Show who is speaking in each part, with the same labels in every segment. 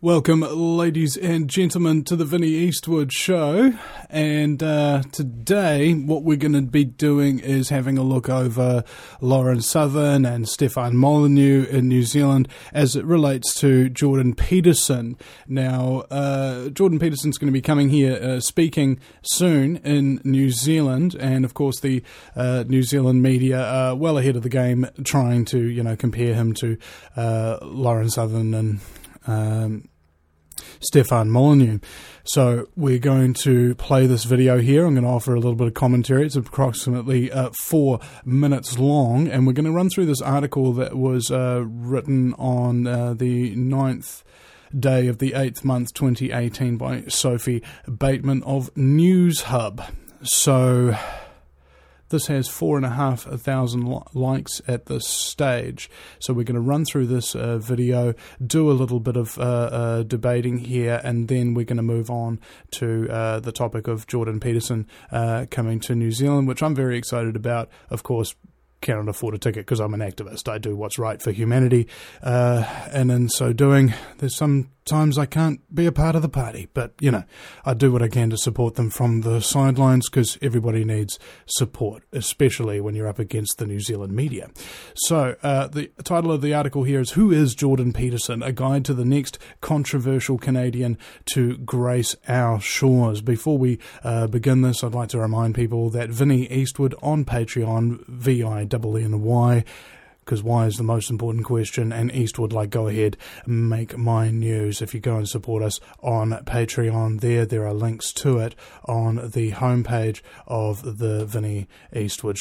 Speaker 1: Welcome, ladies and gentlemen, to the Vinnie Eastwood Show. And today, what we're going to be doing is having a look over Lauren Southern and Stefan Molyneux in New Zealand as it relates to Jordan Peterson. Now, Jordan Peterson's going to be coming here speaking soon in New Zealand. And, of course, the New Zealand media are well ahead of the game trying to, compare him to Lauren Southern and Stefan Molyneux. So we're going to play this video here. I'm going to offer a little bit of commentary. It's approximately 4 minutes long, and we're going to run through this article that was written on the 9th day of the 8th month 2018 by Sophie Bateman of Newshub. So this has 4,500 likes at this stage. So we're going to run through this video, do a little bit of debating here, and then we're going to move on to the topic of Jordan Peterson coming to New Zealand, which I'm very excited about. Of course, cannot afford a ticket because I'm an activist. I do what's right for humanity, and in so doing, there's sometimes I can't be a part of the party, but I do what I can to support them from the sidelines because everybody needs support, especially when you're up against the New Zealand media. So the title of the article here is "Who is Jordan Peterson? A Guide to the Next Controversial Canadian to Grace Our Shores." Before we begin this, I'd like to remind people that Vinnie Eastwood on Patreon, VINNY, because why is the most important question, and Eastwood, go ahead, make my news. If you go and support us on Patreon, there are links to it on the homepage of the Vinnie Eastwood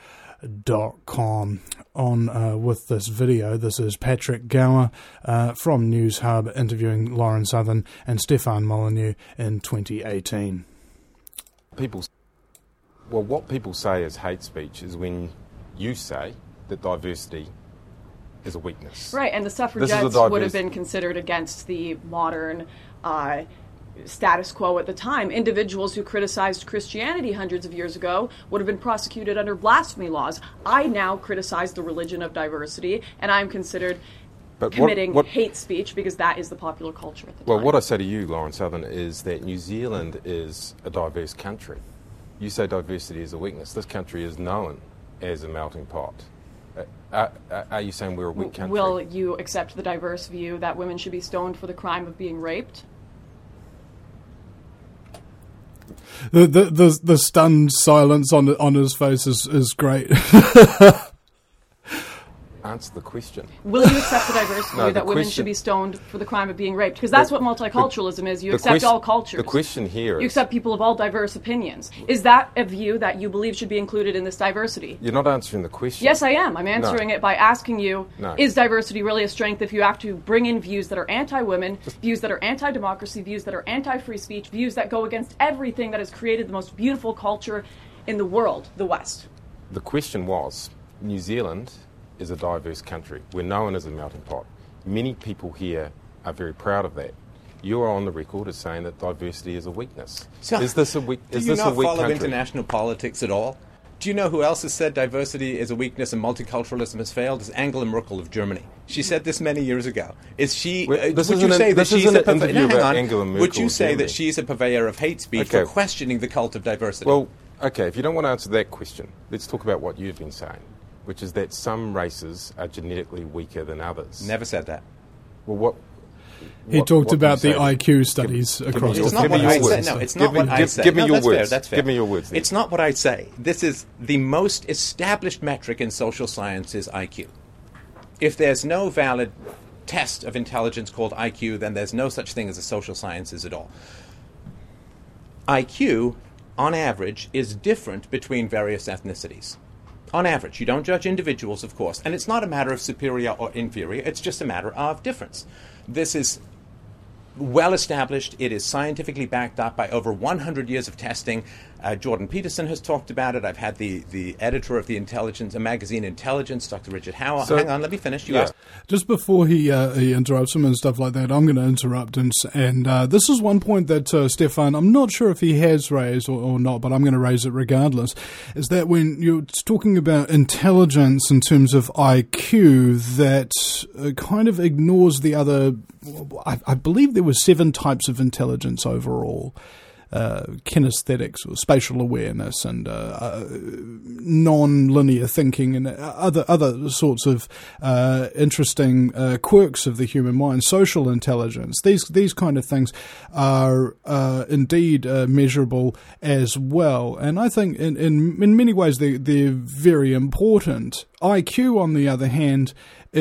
Speaker 1: Show.com. On with this video, this is Patrick Gower from Newshub interviewing Lauren Southern and Stefan Molyneux in 2018.
Speaker 2: What people say is hate speech is when you say that diversity is a weakness.
Speaker 3: Right, and the suffragettes would have been considered against the modern status quo at the time. Individuals who criticized Christianity hundreds of years ago would have been prosecuted under blasphemy laws. I now criticize the religion of diversity, and I'm considered committing hate speech because that is the popular culture at the time.
Speaker 2: Well, what I say to you, Lauren Southern, is that New Zealand is a diverse country. You say diversity is a weakness. This country is known as a melting pot. Are you saying we're a weak country?
Speaker 3: Will you accept the diverse view that women should be stoned for the crime of being raped?
Speaker 1: The stunned silence on his face is great.
Speaker 2: Answer the question.
Speaker 3: Will you accept the diverse view that women should be stoned for the crime of being raped? Because that's what multiculturalism is. You accept all cultures.
Speaker 2: The question here is...
Speaker 3: You accept people of all diverse opinions. Is that a view that you believe should be included in this diversity?
Speaker 2: You're not answering the question.
Speaker 3: Yes, I am. I'm answering it by asking you, is diversity really a strength if you have to bring in views that are anti-women, views that are anti-democracy, views that are anti-free speech, views that go against everything that has created the most beautiful culture in the world, the West?
Speaker 2: The question was, New Zealand is a diverse country. We're known as a melting pot. Many people here are very proud of that. You are on the record as saying that diversity is a weakness.
Speaker 4: So
Speaker 2: is this a weak? Is
Speaker 4: do you
Speaker 2: this
Speaker 4: not
Speaker 2: a weak
Speaker 4: follow
Speaker 2: country?
Speaker 4: International politics at all? Do you know who else has said diversity is a weakness and multiculturalism has failed? It's Angela Merkel of Germany. She said this many years ago. Is she? Would you say that she's a purveyor of hate speech for questioning the cult of diversity?
Speaker 2: Well, okay. If you don't want to answer that question, let's talk about what you've been saying, which is that some races are genetically weaker than others.
Speaker 4: Never said that.
Speaker 2: Well,
Speaker 1: he talked about the IQ studies across the
Speaker 4: It's not what I say. No, it's not what I say.
Speaker 2: Give me your words.
Speaker 4: That's fair.
Speaker 2: Give me your words. Then.
Speaker 4: It's not what I say. This is the most established metric in social sciences, IQ. If there's no valid test of intelligence called IQ, then there's no such thing as a social sciences at all. IQ, on average, is different between various ethnicities. On average, you don't judge individuals, of course, and it's not a matter of superior or inferior, it's just a matter of difference. This is well established. It is scientifically backed up by over 100 years of testing. Jordan Peterson has talked about it. I've had the editor of the magazine Intelligence, Dr. Richard Howell.
Speaker 2: So,
Speaker 4: hang on, let me finish. You asked.
Speaker 1: Just before he interrupts him and stuff like that, I'm going to interrupt. And this is one point that Stefan, I'm not sure if he has raised or not, but I'm going to raise it regardless, is that when you're talking about intelligence in terms of IQ, that kind of ignores the other, I believe there were 7 types of intelligence overall. Kinesthetics or spatial awareness and non-linear thinking and other sorts of interesting quirks of the human mind, social intelligence. These kind of things are indeed measurable as well, and I think in many ways they're very important. IQ, on the other hand,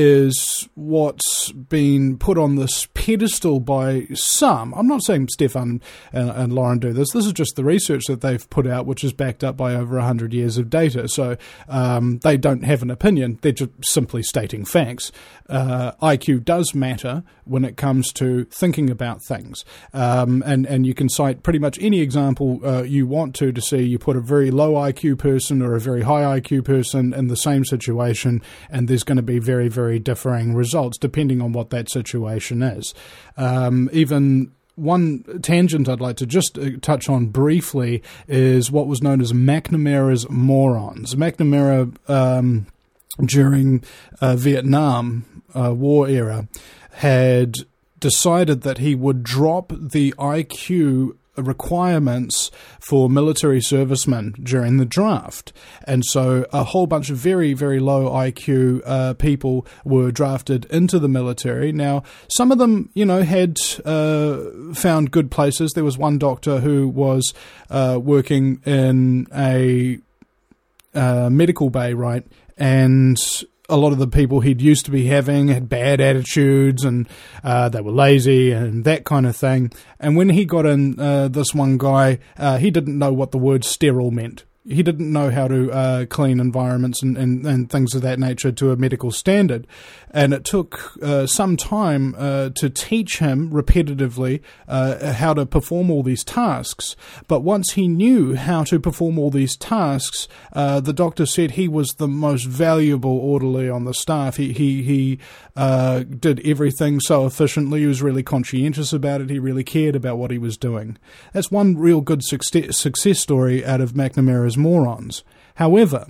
Speaker 1: is what's been put on this pedestal by some. I'm not saying Stefan and Lauren do this. This is just the research that they've put out, which is backed up by over 100 years of data. So they don't have an opinion. They're just simply stating facts. IQ does matter when it comes to thinking about things. And you can cite pretty much any example you want to see. You put a very low IQ person or a very high IQ person in the same situation, and there's going to be very, very differing results depending on what that situation is. Even one tangent I'd like to just touch on briefly is what was known as McNamara's morons. McNamara, during Vietnam War era, had decided that he would drop the IQ requirements for military servicemen during the draft. And so a whole bunch of very, very low IQ people were drafted into the military. Now, some of them, had found good places. There was one doctor who was working in a medical bay, right? And a lot of the people he'd used to be having had bad attitudes and they were lazy and that kind of thing. And when he got in, this one guy, he didn't know what the word sterile meant. He didn't know how to clean environments and things of that nature to a medical standard. And it took some time to teach him repetitively how to perform all these tasks. But once he knew how to perform all these tasks, the doctor said he was the most valuable orderly on the staff. He did everything so efficiently. He was really conscientious about it. He really cared about what he was doing. That's one real good success story out of McNamara's morons. However,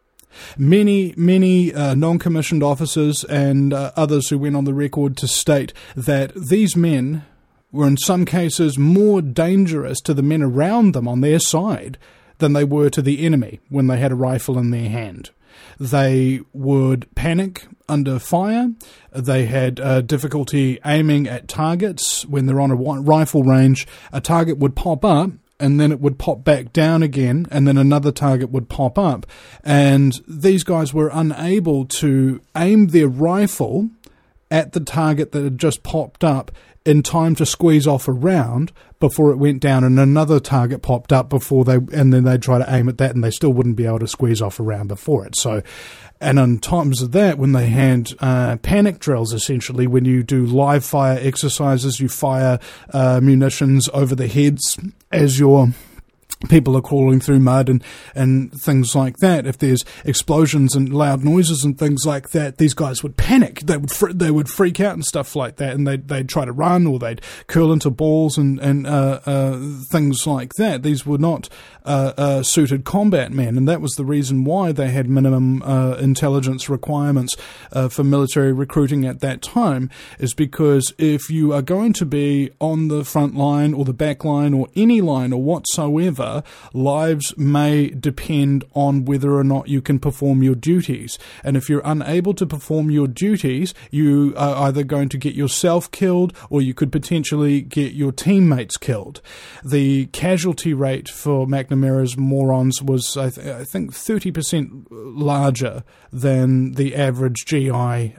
Speaker 1: many non-commissioned officers and others who went on the record to state that these men were in some cases more dangerous to the men around them on their side than they were to the enemy when they had a rifle in their hand. They would panic under fire. They had difficulty aiming at targets. When they're on a rifle range, a target would pop up and then it would pop back down again, and then another target would pop up. And these guys were unable to aim their rifle at the target that had just popped up in time to squeeze off a round before it went down, and another target popped up and then they'd try to aim at that, and they still wouldn't be able to squeeze off a round before it. So, and on times of that, when they had panic drills, essentially, when you do live fire exercises, you fire munitions over the heads as your people are crawling through mud and things like that. If there's explosions and loud noises and things like that, these guys would panic. They would freak out and stuff like that, and they'd try to run, or they'd curl into balls and things like that. These were not suited combat men, and that was the reason why they had minimum intelligence requirements for military recruiting at that time, is because if you are going to be on the front line or the back line or any line or whatsoever, lives may depend on whether or not you can perform your duties. And if you're unable to perform your duties, you are either going to get yourself killed or you could potentially get your teammates killed. The casualty rate for McNamara's morons was, I think, 30% larger than the average GI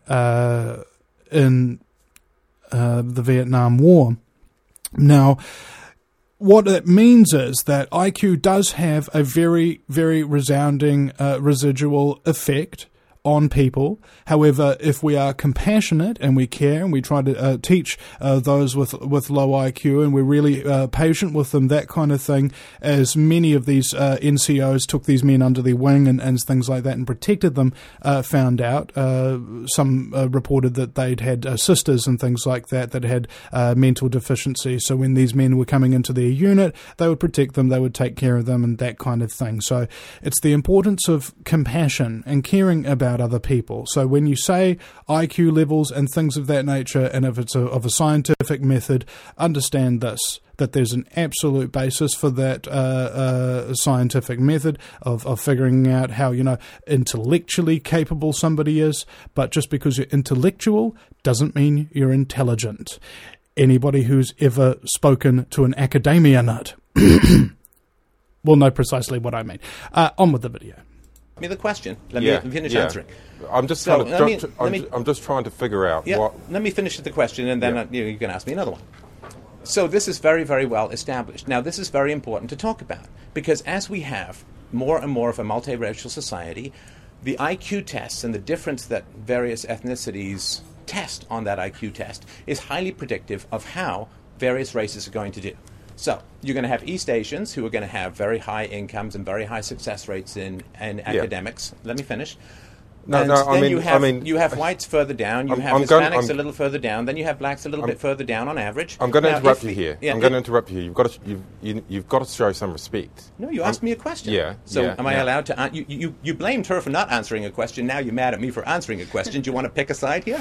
Speaker 1: in the Vietnam War. Now, what it means is that IQ does have a very, very resounding residual effect on people. However, if we are compassionate and we care and we try to teach those with low IQ and we're really patient with them, that kind of thing, as many of these NCOs took these men under their wing and things like that and protected them, found out. Some reported that they'd had sisters and things like that had mental deficiency. So when these men were coming into their unit, they would protect them, they would take care of them and that kind of thing. So it's the importance of compassion and caring about other people. So when you say IQ levels and things of that nature, and if it's of a scientific method, understand this, that there's an absolute basis for that scientific method of figuring out how, intellectually capable somebody is. But just because you're intellectual doesn't mean you're intelligent. Anybody who's ever spoken to an academia nut will know precisely what I mean. On with the video.
Speaker 4: Me the question. Let me finish answering.
Speaker 2: I'm just trying to figure out what.
Speaker 4: Let me finish the question, and then you can ask me another one. So this is very, very well established. Now, this is very important to talk about, because as we have more and more of a multiracial society, the IQ tests and the difference that various ethnicities test on that IQ test is highly predictive of how various races are going to do. So you're going to have East Asians who are going to have very high incomes and very high success rates in academics. Let me finish. You have whites further down. You have Hispanics a little further down. Then you have blacks a little bit further down on average.
Speaker 2: I'm going to interrupt you here. I'm going to interrupt you. You've got to show some respect.
Speaker 4: No, you asked me a question. Am I allowed to? You blamed her for not answering a question. Now you're mad at me for answering a question. Do you want to pick a side here?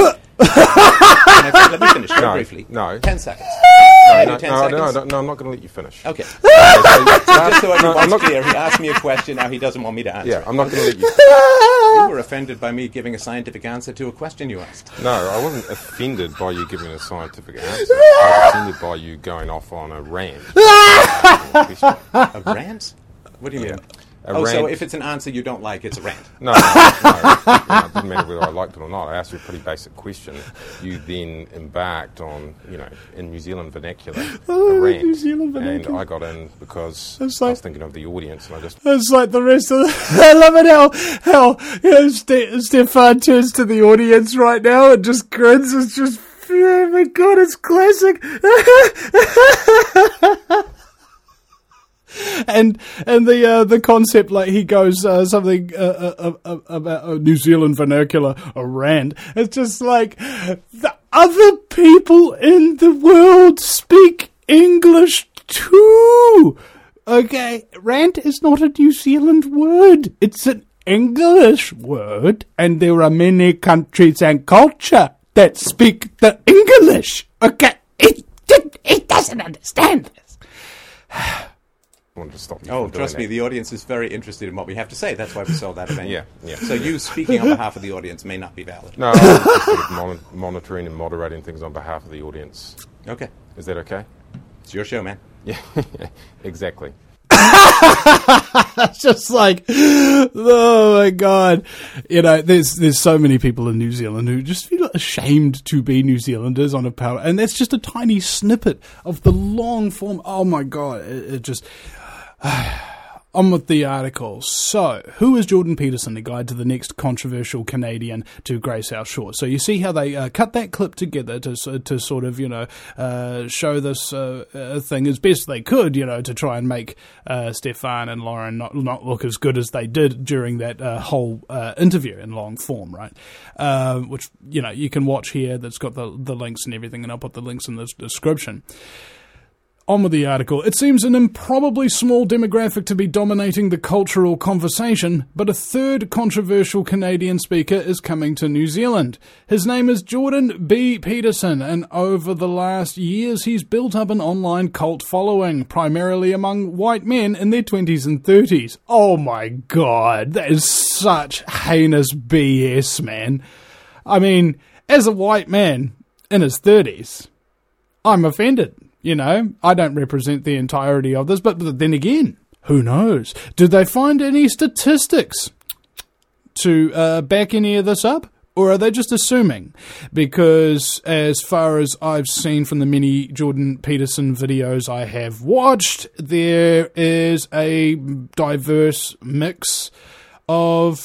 Speaker 4: Let me finish very briefly.
Speaker 2: No.
Speaker 4: 10 seconds.
Speaker 2: No, I'm not going to let you finish.
Speaker 4: Okay. Just so everyone's clear, he asked me a question, now he doesn't want me to answer.
Speaker 2: Yeah, I'm not going to let you.
Speaker 4: You were offended by me giving a scientific answer to a question you asked.
Speaker 2: No, I wasn't offended by you giving a scientific answer. I was offended by you going off on a rant.
Speaker 4: A rant? What do you mean? So if it's an answer you don't like, it's a rant.
Speaker 2: No, it didn't matter whether I liked it or not. I asked you a pretty basic question. You then embarked on, in New Zealand vernacular, a rant. New Zealand vernacular. And I got in because I was thinking of the audience, and I just...
Speaker 1: It's like the rest of I love it how Stefan turns to the audience right now and just grins. It's just, oh my God, it's classic. And the concept, like he goes something about New Zealand vernacular, a rant. It's just like the other people in the world speak English too. Okay, rant is not a New Zealand word. It's an English word, and there are many countries and culture that speak the English. Okay, it doesn't understand this.
Speaker 2: Wanted to stop you
Speaker 4: trust me, the audience is very interested in what we have to say. That's why we sold that event.
Speaker 2: Yeah.
Speaker 4: So you speaking on behalf of the audience may not be valid.
Speaker 2: No, I'm just sort of monitoring and moderating things on behalf of the audience.
Speaker 4: Okay.
Speaker 2: Is that okay?
Speaker 4: It's your show, man.
Speaker 2: Yeah, exactly.
Speaker 1: It's just like, oh my God. There's so many people in New Zealand who just feel ashamed to be New Zealanders on a power. And that's just a tiny snippet of the long form. Oh my God. It just... On with the article. So, who is Jordan Peterson, the guide to the next controversial Canadian to grace our shores? So you see how they cut that clip together to sort of, show this thing as best they could, to try and make Stefan and Lauren not look as good as they did during that whole interview in long form, right? Which, you can watch here. That's got the links and everything, and I'll put the links in the description. On with the article. It seems an improbably small demographic to be dominating the cultural conversation, but a third controversial Canadian speaker is coming to New Zealand. His name is Jordan B. Peterson, and over the last years he's built up an online cult following, primarily among white men in their 20s and 30s. Oh my God, that is such heinous BS, man. I mean, as a white man in his 30s, I'm offended. I don't represent the entirety of this, but then again, who knows? Did they find any statistics to back any of this up? Or are they just assuming? Because as far as I've seen from the many Jordan Peterson videos I have watched, there is a diverse mix of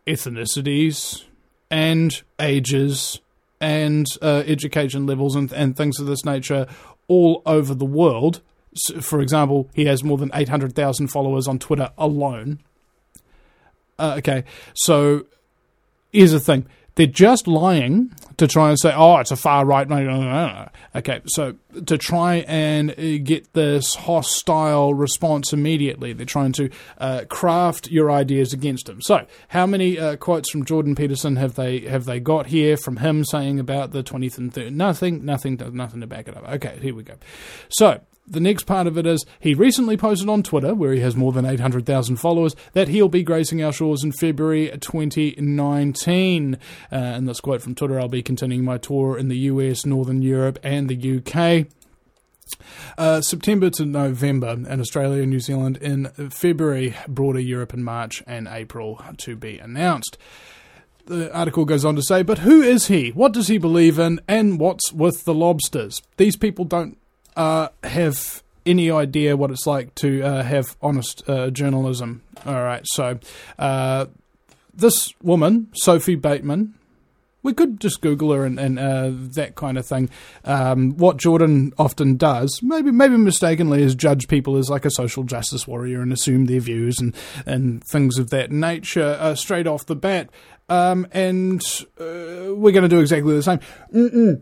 Speaker 1: ethnicities and ages and education levels and things of this nature all over the world. For example, he has more than 800,000 followers on Twitter alone. Okay, so here's the thing. They're just lying to try and say, oh, it's a far-right... Okay, so to try and get this hostile response immediately, they're trying to craft your ideas against him. So, how many quotes from Jordan Peterson have they got here from him saying about the 20th and 30th? Nothing to back it up. Okay, here we go. So, the next part of it is, he recently posted on Twitter, where he has more than 800,000 followers, that he'll be gracing our shores in February 2019. In this quote from Twitter, I'll be continuing my tour in the US, Northern Europe, and the UK. September to November in Australia and New Zealand, in February, broader Europe in March, and April to be announced. The article goes on to say, but who is he? What does he believe in? And what's with the lobsters? These people don't have any idea what it's like to have honest journalism. All right, so this woman, Sophie Bateman, we could just Google her and that kind of thing. What Jordan often does, maybe mistakenly, is judge people as like a social justice warrior and assume their views and things of that nature straight off the bat. And we're going to do exactly the same.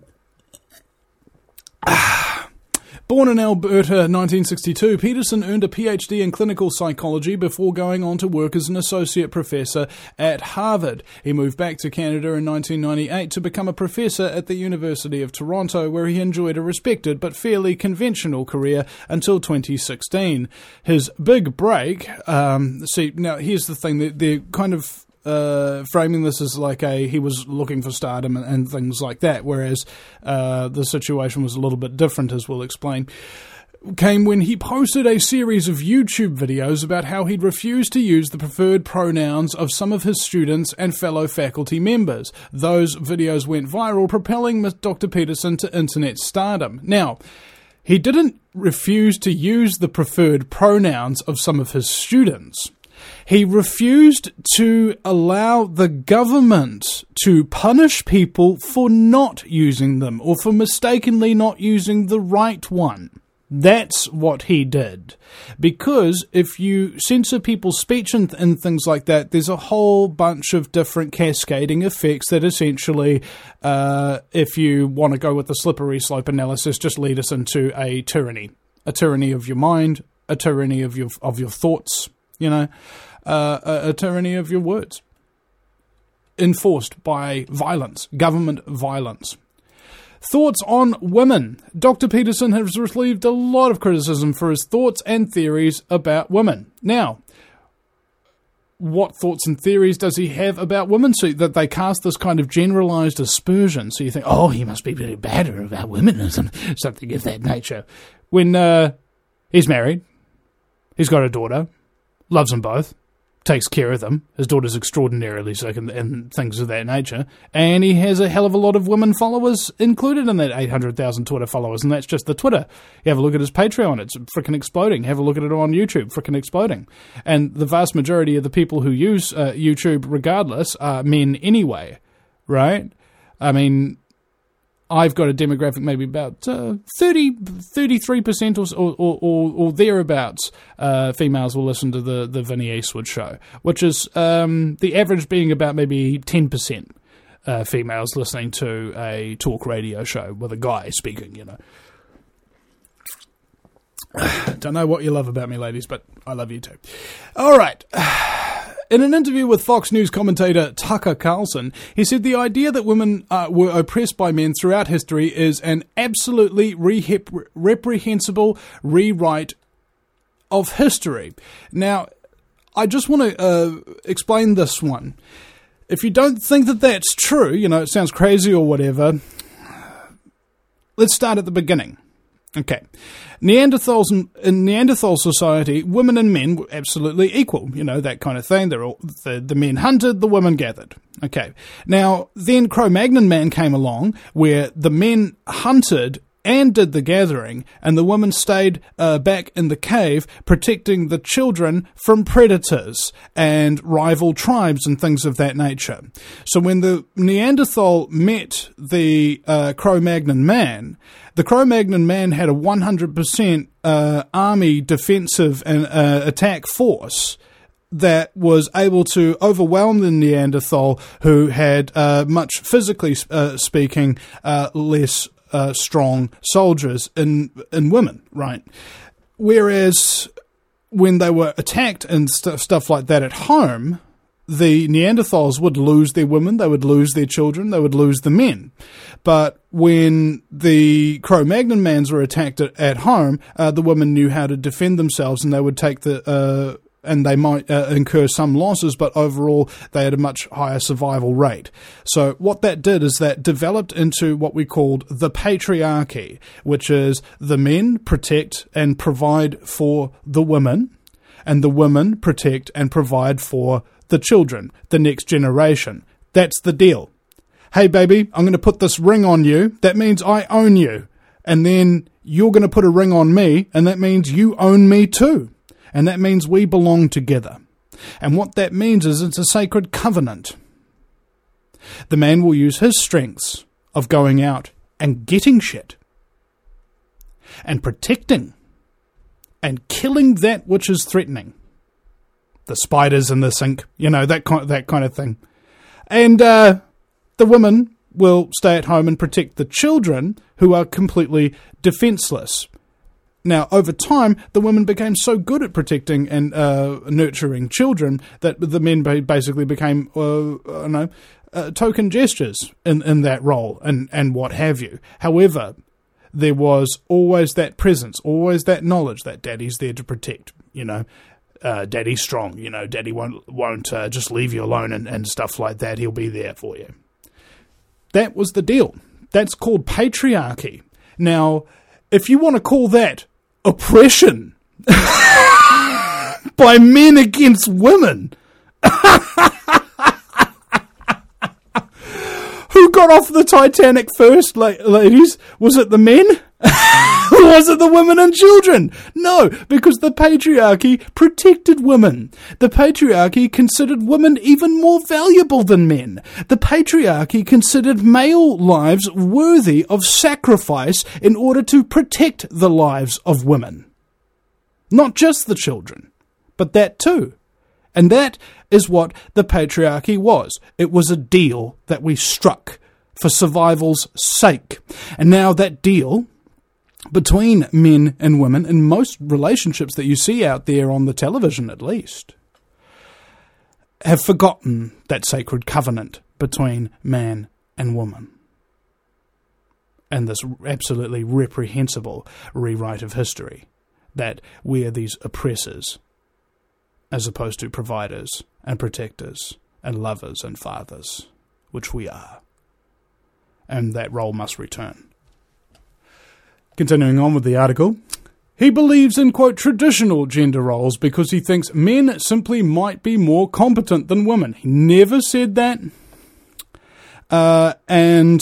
Speaker 1: Born in Alberta, 1962, Peterson earned a PhD in clinical psychology before going on to work as an associate professor at Harvard. He moved back to Canada in 1998 to become a professor at the University of Toronto, where he enjoyed a respected but fairly conventional career until 2016. His big break, now here's the thing, they're kind of framing this as like he was looking for stardom and things like that, whereas the situation was a little bit different, as we'll explain, came when he posted a series of YouTube videos about how he'd refused to use the preferred pronouns of some of his students and fellow faculty members. Those videos went viral, propelling Dr. Peterson to internet stardom. Now, he didn't refuse to use the preferred pronouns of some of his students. He refused to allow the government to punish people for not using them or for mistakenly not using the right one. That's what he did. Because if you censor people's speech and things like that, there's a whole bunch of different cascading effects that essentially, if you want to go with the slippery slope analysis, just lead us into a tyranny. A tyranny of your mind, a tyranny of your thoughts, a tyranny of your words, enforced by violence, government violence. Thoughts on women. Dr. Peterson has received a lot of criticism for his thoughts and theories about women. Now, what thoughts and theories does he have about women? So that they cast this kind of generalized aspersion. So you think, oh, he must be really bad about women or something of that nature. When he's married, he's got a daughter, loves them both, takes care of them. His daughter's extraordinarily sick and things of that nature. And he has a hell of a lot of women followers included in that 800,000 Twitter followers. And that's just the Twitter. You have a look at his Patreon. It's frickin' exploding. Have a look at it on YouTube. Frickin' exploding. And the vast majority of the people who use YouTube regardless are men anyway. Right? I mean, I've got a demographic maybe about 33% or thereabouts females will listen to the Vinnie Eastwood show, which is the average being about maybe 10% females listening to a talk radio show with a guy speaking, Don't know what you love about me, ladies, but I love you too. All right. In an interview with Fox News commentator Tucker Carlson, he said the idea that women were oppressed by men throughout history is an absolutely reprehensible rewrite of history. Now, I just want to explain this one. If you don't think that that's true, it sounds crazy or whatever, let's start at the beginning. Okay. In Neanderthal society, women and men were absolutely equal, that kind of thing. The men hunted, the women gathered. Okay. Now, then Cro-Magnon man came along where the men hunted and did the gathering, and the woman stayed back in the cave protecting the children from predators and rival tribes and things of that nature. So when the Neanderthal met the Cro-Magnon man, the Cro-Magnon man had a 100% army defensive and attack force that was able to overwhelm the Neanderthal, who had much physically speaking less strong soldiers in women, right? Whereas when they were attacked and stuff like that at home, the Neanderthals would lose their women, they would lose their children, they would lose the men. But when the Cro-Magnon mans were attacked at home, the women knew how to defend themselves, and they would take and they might incur some losses, but overall they had a much higher survival rate. So what that did is that developed into what we called the patriarchy, which is the men protect and provide for the women, and the women protect and provide for the children, the next generation. That's the deal. Hey baby, I'm going to put this ring on you. That means I own you. And then you're going to put a ring on me, and that means you own me too. And that means we belong together. And what that means is it's a sacred covenant. The man will use his strengths of going out and getting shit, and protecting, and killing that which is threatening. The spiders in the sink, that kind of thing. And the woman will stay at home and protect the children who are completely defenseless. Now, over time, the women became so good at protecting and nurturing children that the men basically became, token gestures in that role and what have you. However, there was always that presence, always that knowledge that daddy's there to protect, daddy's strong, daddy won't just leave you alone and stuff like that. He'll be there for you. That was the deal. That's called patriarchy. Now, if you want to call that oppression by men against women, who got off the Titanic first, ladies? Was it the men? Or was it the women and children? No, because the patriarchy protected women. The patriarchy considered women even more valuable than men. The patriarchy considered male lives worthy of sacrifice in order to protect the lives of women. Not just the children, but that too. And that is what the patriarchy was. It was a deal that we struck for survival's sake. And now that deal between men and women, in most relationships that you see out there on the television at least, have forgotten that sacred covenant between man and woman. And this absolutely reprehensible rewrite of history, that we are these oppressors as opposed to providers and protectors and lovers and fathers, which we are. And that role must return. Continuing on with the article, he believes in, quote, traditional gender roles because he thinks men simply might be more competent than women. He never said that. And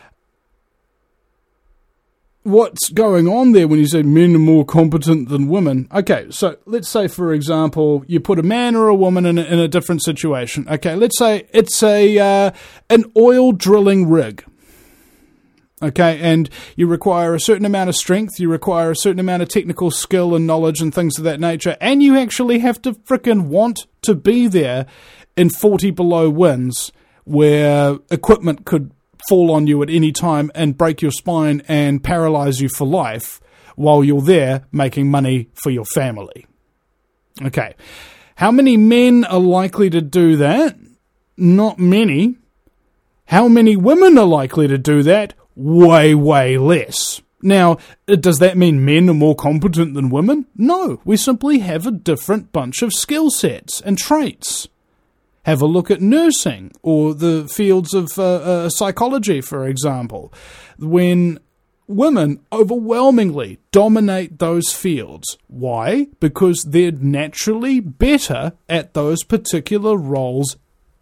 Speaker 1: what's going on there when you say men are more competent than women? Okay, so let's say, for example, you put a man or a woman in a different situation. Okay, let's say it's an oil drilling rig. Okay, and you require a certain amount of strength, you require a certain amount of technical skill and knowledge and things of that nature, and you actually have to frickin' want to be there in 40 below winds where equipment could fall on you at any time and break your spine and paralyze you for life while you're there making money for your family. Okay, how many men are likely to do that? Not many. How many women are likely to do that? Way, way less. Now, does that mean men are more competent than women? No, we simply have a different bunch of skill sets and traits. Have a look at nursing or the fields of psychology, for example. When women overwhelmingly dominate those fields. Why? Because they're naturally better at those particular roles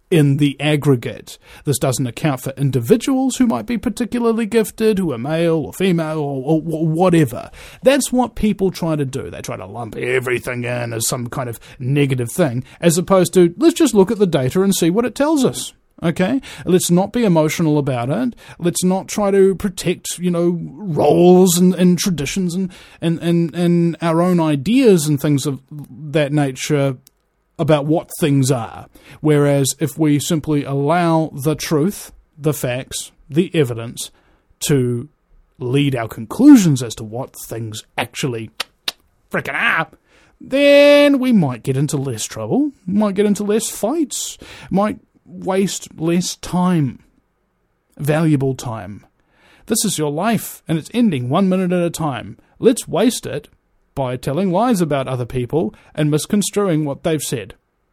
Speaker 1: in the aggregate. This doesn't account for individuals who might be particularly gifted, who are male or female or whatever. That's what people try to do. They try to lump everything in as some kind of negative thing, as opposed to, let's just look at the data and see what it tells us. Okay? Let's not be emotional about it. Let's not try to protect, roles and traditions and our own ideas and things of that nature about what things are. Whereas if we simply allow the truth, the facts, the evidence to lead our conclusions as to what things actually frickin' are, then we might get into less trouble, might get into less fights, might waste less time, valuable time. This is your life, and it's ending 1 minute at a time. Let's waste it by telling lies about other people and misconstruing what they've said.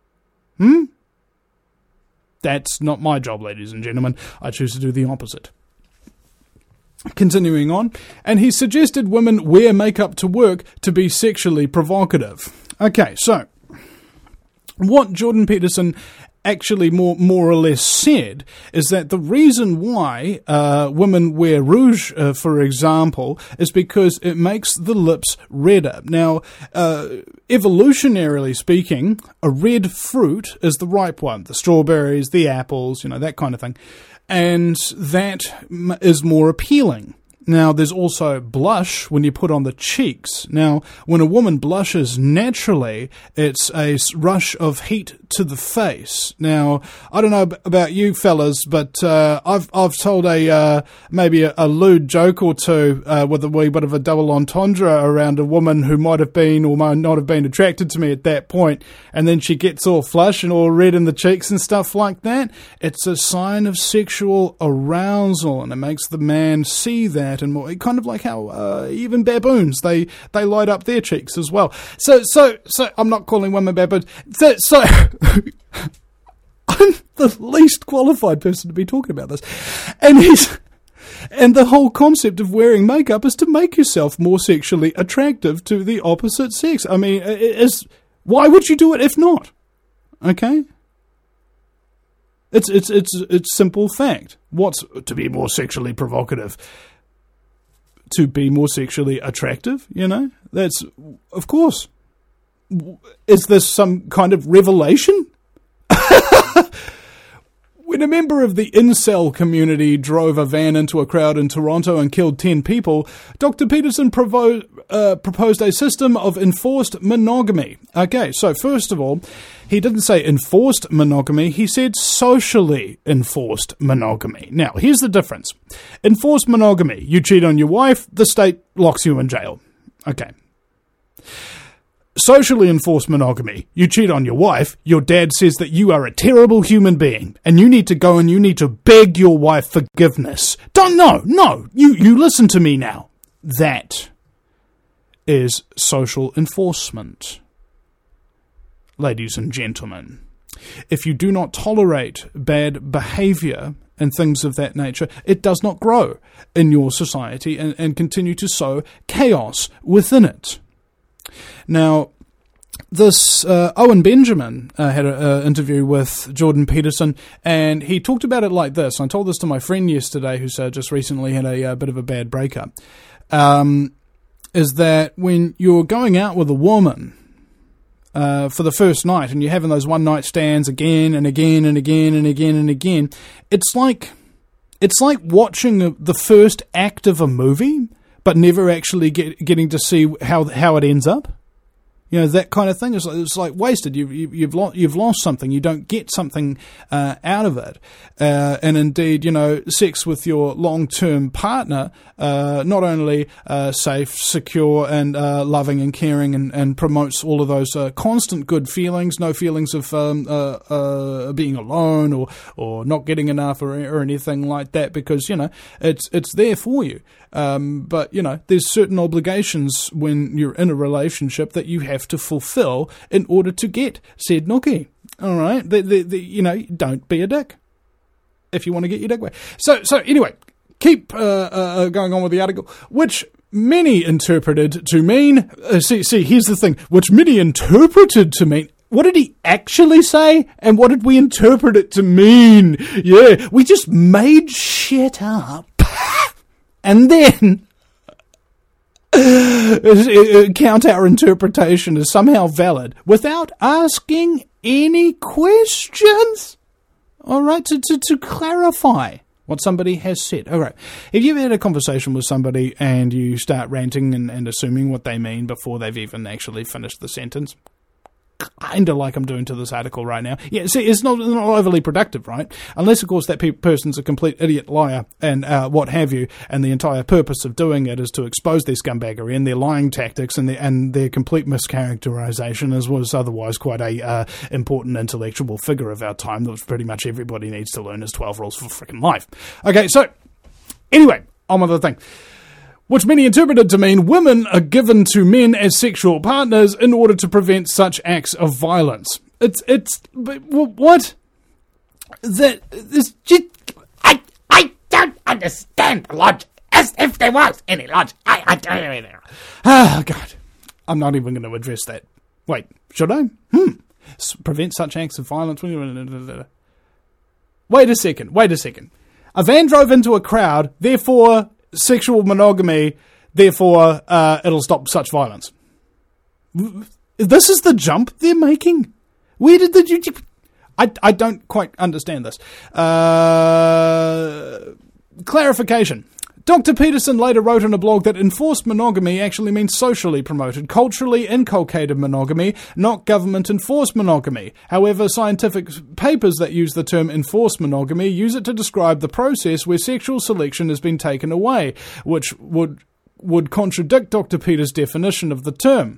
Speaker 1: That's not my job, ladies and gentlemen. I choose to do the opposite. Continuing on, and he suggested women wear makeup to work to be sexually provocative. Okay, so what Jordan Peterson actually more or less said is that the reason why women wear rouge, for example, is because it makes the lips redder. Now, evolutionarily speaking, a red fruit is the ripe one. The strawberries, the apples, that kind of thing. And that is more appealing. Now, there's also blush when you put on the cheeks. Now, when a woman blushes naturally, it's a rush of heat to the face. Now, I don't know about you fellas, but I've told maybe a lewd joke or two with a wee bit of a double entendre around a woman who might have been or might not have been attracted to me at that point, and then she gets all flush and all red in the cheeks and stuff like that. It's a sign of sexual arousal, and it makes the man see that. And more, kind of like how even baboons, they light up their cheeks as well. So I'm not calling women baboons. So I'm the least qualified person to be talking about this. And the whole concept of wearing makeup is to make yourself more sexually attractive to the opposite sex. I mean, why would you do it if not? Okay? It's simple fact. What's to be more sexually provocative? To be more sexually attractive, That's, of course. Is this some kind of revelation? When a member of the incel community drove a van into a crowd in Toronto and killed 10 people, Dr. Peterson proposed a system of enforced monogamy. Okay, so first of all, he didn't say enforced monogamy, he said socially enforced monogamy. Now, here's the difference. Enforced monogamy, you cheat on your wife, the state locks you in jail. Okay. Socially enforced monogamy, you cheat on your wife, your dad says that you are a terrible human being, and you need to go and you need to beg your wife forgiveness. No, you listen to me now. That is social enforcement. Ladies and gentlemen, if you do not tolerate bad behaviour and things of that nature, it does not grow in your society and continue to sow chaos within it. Now, this Owen Benjamin had an interview with Jordan Peterson, and he talked about it like this. I told this to my friend yesterday, who's just recently had a bit of a bad breakup. Is that when you're going out with a woman for the first night, and you're having those one-night stands again and again and again and again and again, it's like watching the first act of a movie, but never actually getting to see how it ends up. That kind of thing. It's like wasted. You've lost something. You don't get something out of it. And indeed, sex with your long-term partner, not only safe, secure, and loving and caring, and promotes all of those constant good feelings, no feelings of being alone or not getting enough or anything like that, because it's there for you. But there's certain obligations when you're in a relationship that you have to fulfill in order to get said nookie. All right, don't be a dick if you want to get your dick wet. So anyway, keep going on with the article, which many interpreted to mean. See, here's the thing, which many interpreted to mean. what did he actually say, and what did we interpret it to mean? Yeah, we just made shit up, and then count our interpretation as somehow valid without asking any questions. All right, to clarify what somebody has said. All right, if you've had a conversation with somebody and you start ranting and assuming what they mean before they've even actually finished the sentence, kind of like I'm doing to this article right now. Yeah, see, it's not overly productive, right? Unless, of course, that person's a complete idiot liar and what have you, and the entire purpose of doing it is to expose their scumbaggery and their lying tactics and their complete mischaracterization, as was otherwise quite a important intellectual figure of our time that pretty much everybody needs to learn as 12 rules for freaking life. Okay, so, anyway, on with the thing. Which many interpreted to mean women are given to men as sexual partners in order to prevent such acts of violence. What?
Speaker 5: I don't understand the logic, as if there was any logic. I don't.
Speaker 1: Oh, God. I'm not even going to address that. Wait, should I? Prevent such acts of violence. Wait a second. A van drove into a crowd, therefore sexual monogamy, therefore it'll stop such violence. This is the jump they're making? Where did the... I don't quite understand this. Clarification. Dr. Peterson later wrote in a blog that enforced monogamy actually means socially promoted, culturally inculcated monogamy, not government-enforced monogamy. However, scientific papers that use the term enforced monogamy use it to describe the process where sexual selection has been taken away, which would contradict Dr. Peters' definition of the term.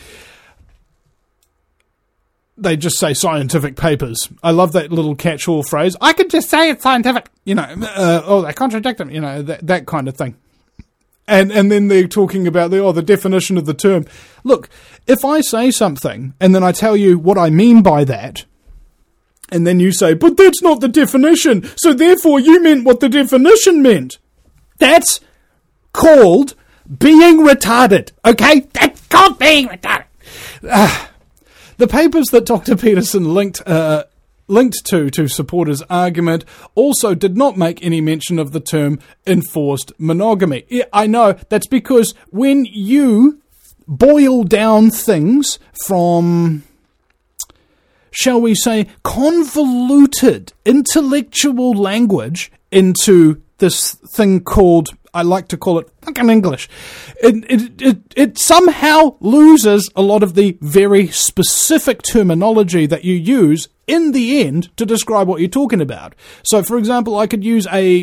Speaker 1: They just say scientific papers. I love that little catch-all phrase. I could just say it's scientific. They contradict them. That kind of thing. And then they're talking about the definition of the term. Look, if I say something and then I tell you what I mean by that, and then you say, but that's not the definition, so therefore you meant what the definition meant. That's called being retarded, okay?
Speaker 5: That's called being retarded.
Speaker 1: The papers that Dr. Peterson linked to support his argument also did not make any mention of the term enforced monogamy. Yeah, I know, that's because when you boil down things from, shall we say, convoluted intellectual language into this thing called, I like to call it fucking English, it somehow loses a lot of the very specific terminology that you use in the end to describe what you're talking about. So, for example, I could use a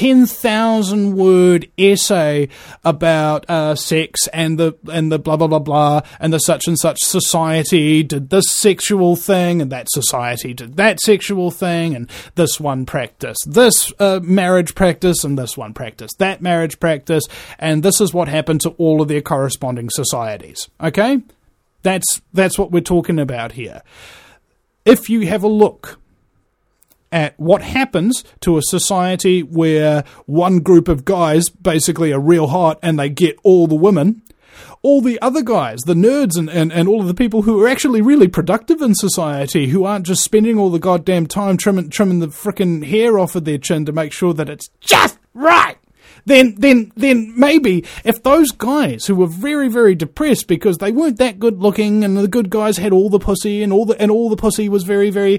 Speaker 1: 10,000 word essay about sex and the blah blah blah blah, and the such and such society did this sexual thing, and that society did that sexual thing, and this one practiced this marriage practice, and this one practiced that marriage practice, and this is what happened to all of their corresponding societies. Okay? That's what we're talking about here. If you have a look at what happens to a society where one group of guys basically are real hot and they get all the women, all the other guys, the nerds and all of the people who are actually really productive in society, who aren't just spending all the goddamn time trimming the frickin' hair off of their chin to make sure that it's just right, then maybe if those guys who were very, very depressed because they weren't that good looking and the good guys had all the pussy and all the pussy was very, very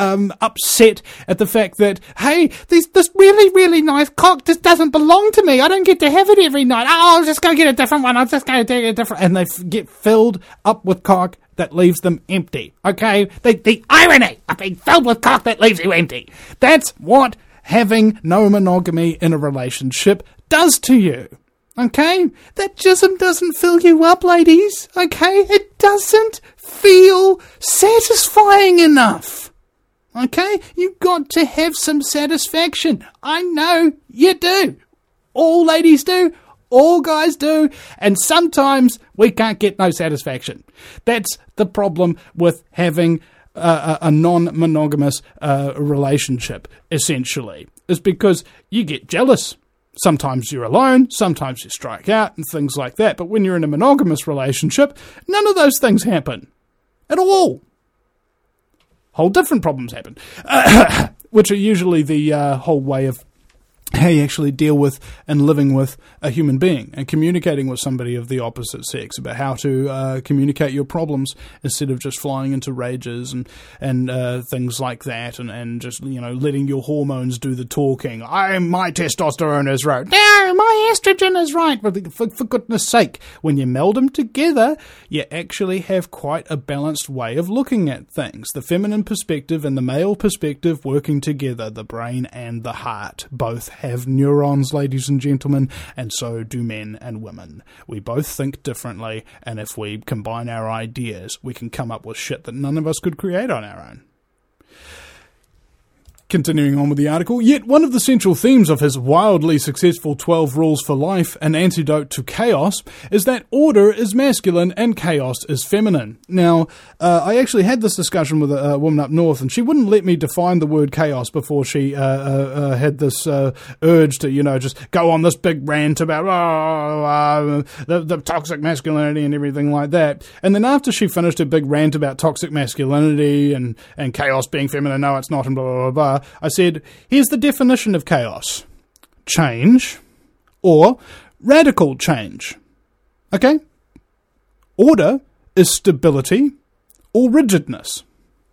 Speaker 1: upset at the fact that, hey, this really, really nice cock just doesn't belong to me. I don't get to have it every night. Oh, I'll just go get a different one. I'll just go take a different, and they get filled up with cock that leaves them empty. Okay? The irony of being filled with cock that leaves you empty. That's what having no monogamy in a relationship does to you. Okay? That jism doesn't fill you up, ladies. Okay? It doesn't feel satisfying enough. Okay? You've got to have some satisfaction. I know you do. All ladies do. All guys do. And sometimes we can't get no satisfaction. That's the problem with having a non-monogamous relationship, essentially, is because you get jealous. Sometimes you're alone, sometimes you strike out, and things like that. But when you're in a monogamous relationship, none of those things happen. At all. whole different problems happen, which are usually the whole way of how you actually deal with and living with a human being and communicating with somebody of the opposite sex about how to communicate your problems instead of just flying into rages and things like that and just, letting your hormones do the talking. My testosterone is right. No, my estrogen is right. But for goodness sake, when you meld them together, you actually have quite a balanced way of looking at things. The feminine perspective and the male perspective working together, the brain and the heart, both have neurons, ladies and gentlemen, and so do men and women. We both think differently, and if we combine our ideas, we can come up with shit that none of us could create on our own. Continuing on with the article, yet one of the central themes of his wildly successful 12 Rules for Life, An Antidote to Chaos, is that order is masculine and chaos is feminine. Now, I actually had this discussion with a woman up north, and she wouldn't let me define the word chaos before she had this urge to, just go on this big rant about the toxic masculinity and everything like that. And then after she finished her big rant about toxic masculinity and chaos being feminine, no, it's not, and blah, blah, blah, blah, I said, here's the definition of chaos. Change or radical change. Okay? Order is stability or rigidness.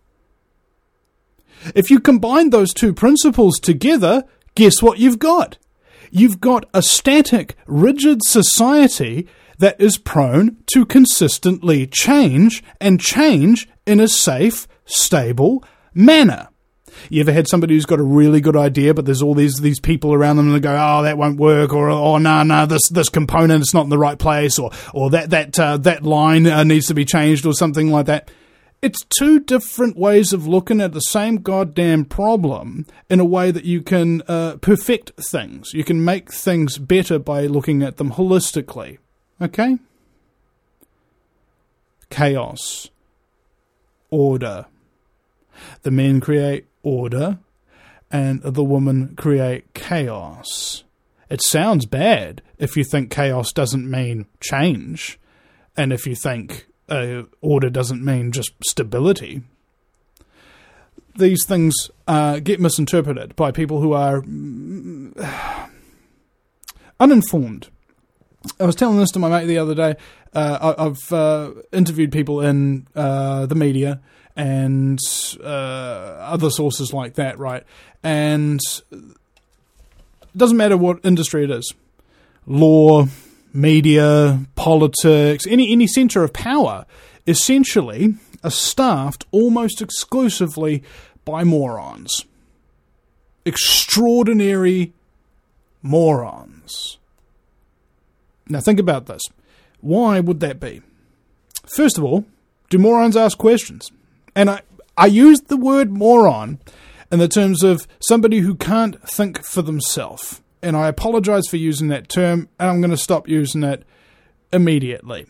Speaker 1: If you combine those two principles together, guess what you've got? You've got a static, rigid society that is prone to consistently change and change in a safe, stable manner. You ever had somebody who's got a really good idea, but there's all these people around them and they go, oh, that won't work, or no, this component is not in the right place, or that line needs to be changed, or something like that. It's two different ways of looking at the same goddamn problem in a way that you can perfect things. You can make things better by looking at them holistically. Okay? Chaos. Order. The men create order, and the women create chaos. It sounds bad if you think chaos doesn't mean change, and if you think order doesn't mean just stability. These things get misinterpreted by people who are uninformed. I was telling this to my mate the other day. I've interviewed people in the media and other sources like that, right? And it doesn't matter what industry it is. Law, media, politics, any centre of power, essentially are staffed almost exclusively by morons. Extraordinary morons. Now think about this. Why would that be? First of all, do morons ask questions? And I used the word moron in the terms of somebody who can't think for themselves. And I apologise for using that term, and I'm going to stop using it immediately.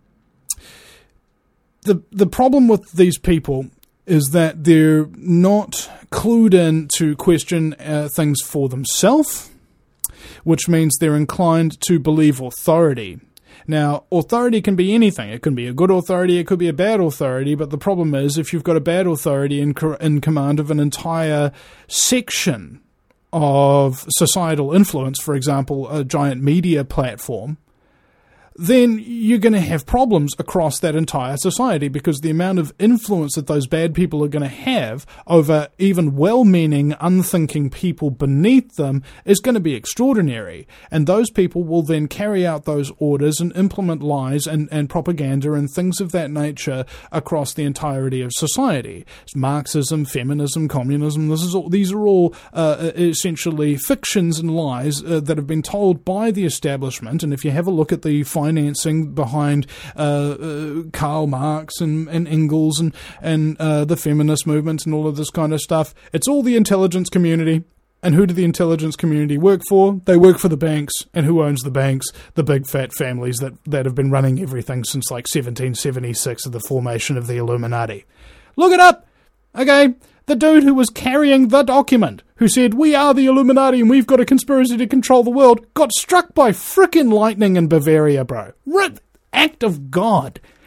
Speaker 1: The problem with these people is that they're not clued in to question things for themselves, which means they're inclined to believe authority. Now, authority can be anything. It can be a good authority, it could be a bad authority, but the problem is if you've got a bad authority in command of an entire section of societal influence, for example, a giant media platform, then you're going to have problems across that entire society, because the amount of influence that those bad people are going to have over even well-meaning, unthinking people beneath them is going to be extraordinary. And those people will then carry out those orders and implement lies and propaganda and things of that nature across the entirety of society. It's Marxism, feminism, communism, these are all essentially fictions and lies that have been told by the establishment. And if you have a look at the financing behind Karl Marx and Engels and the feminist movement and all of this kind of stuff, it's all the intelligence community. And who do the intelligence community work for? They work for the banks. And who owns the banks? The big fat families that have been running everything since like 1776 of the formation of the Illuminati. Look it up! Okay? The dude who was carrying the document, who said, we are the Illuminati and we've got a conspiracy to control the world, got struck by frickin' lightning in Bavaria, bro. Act of God.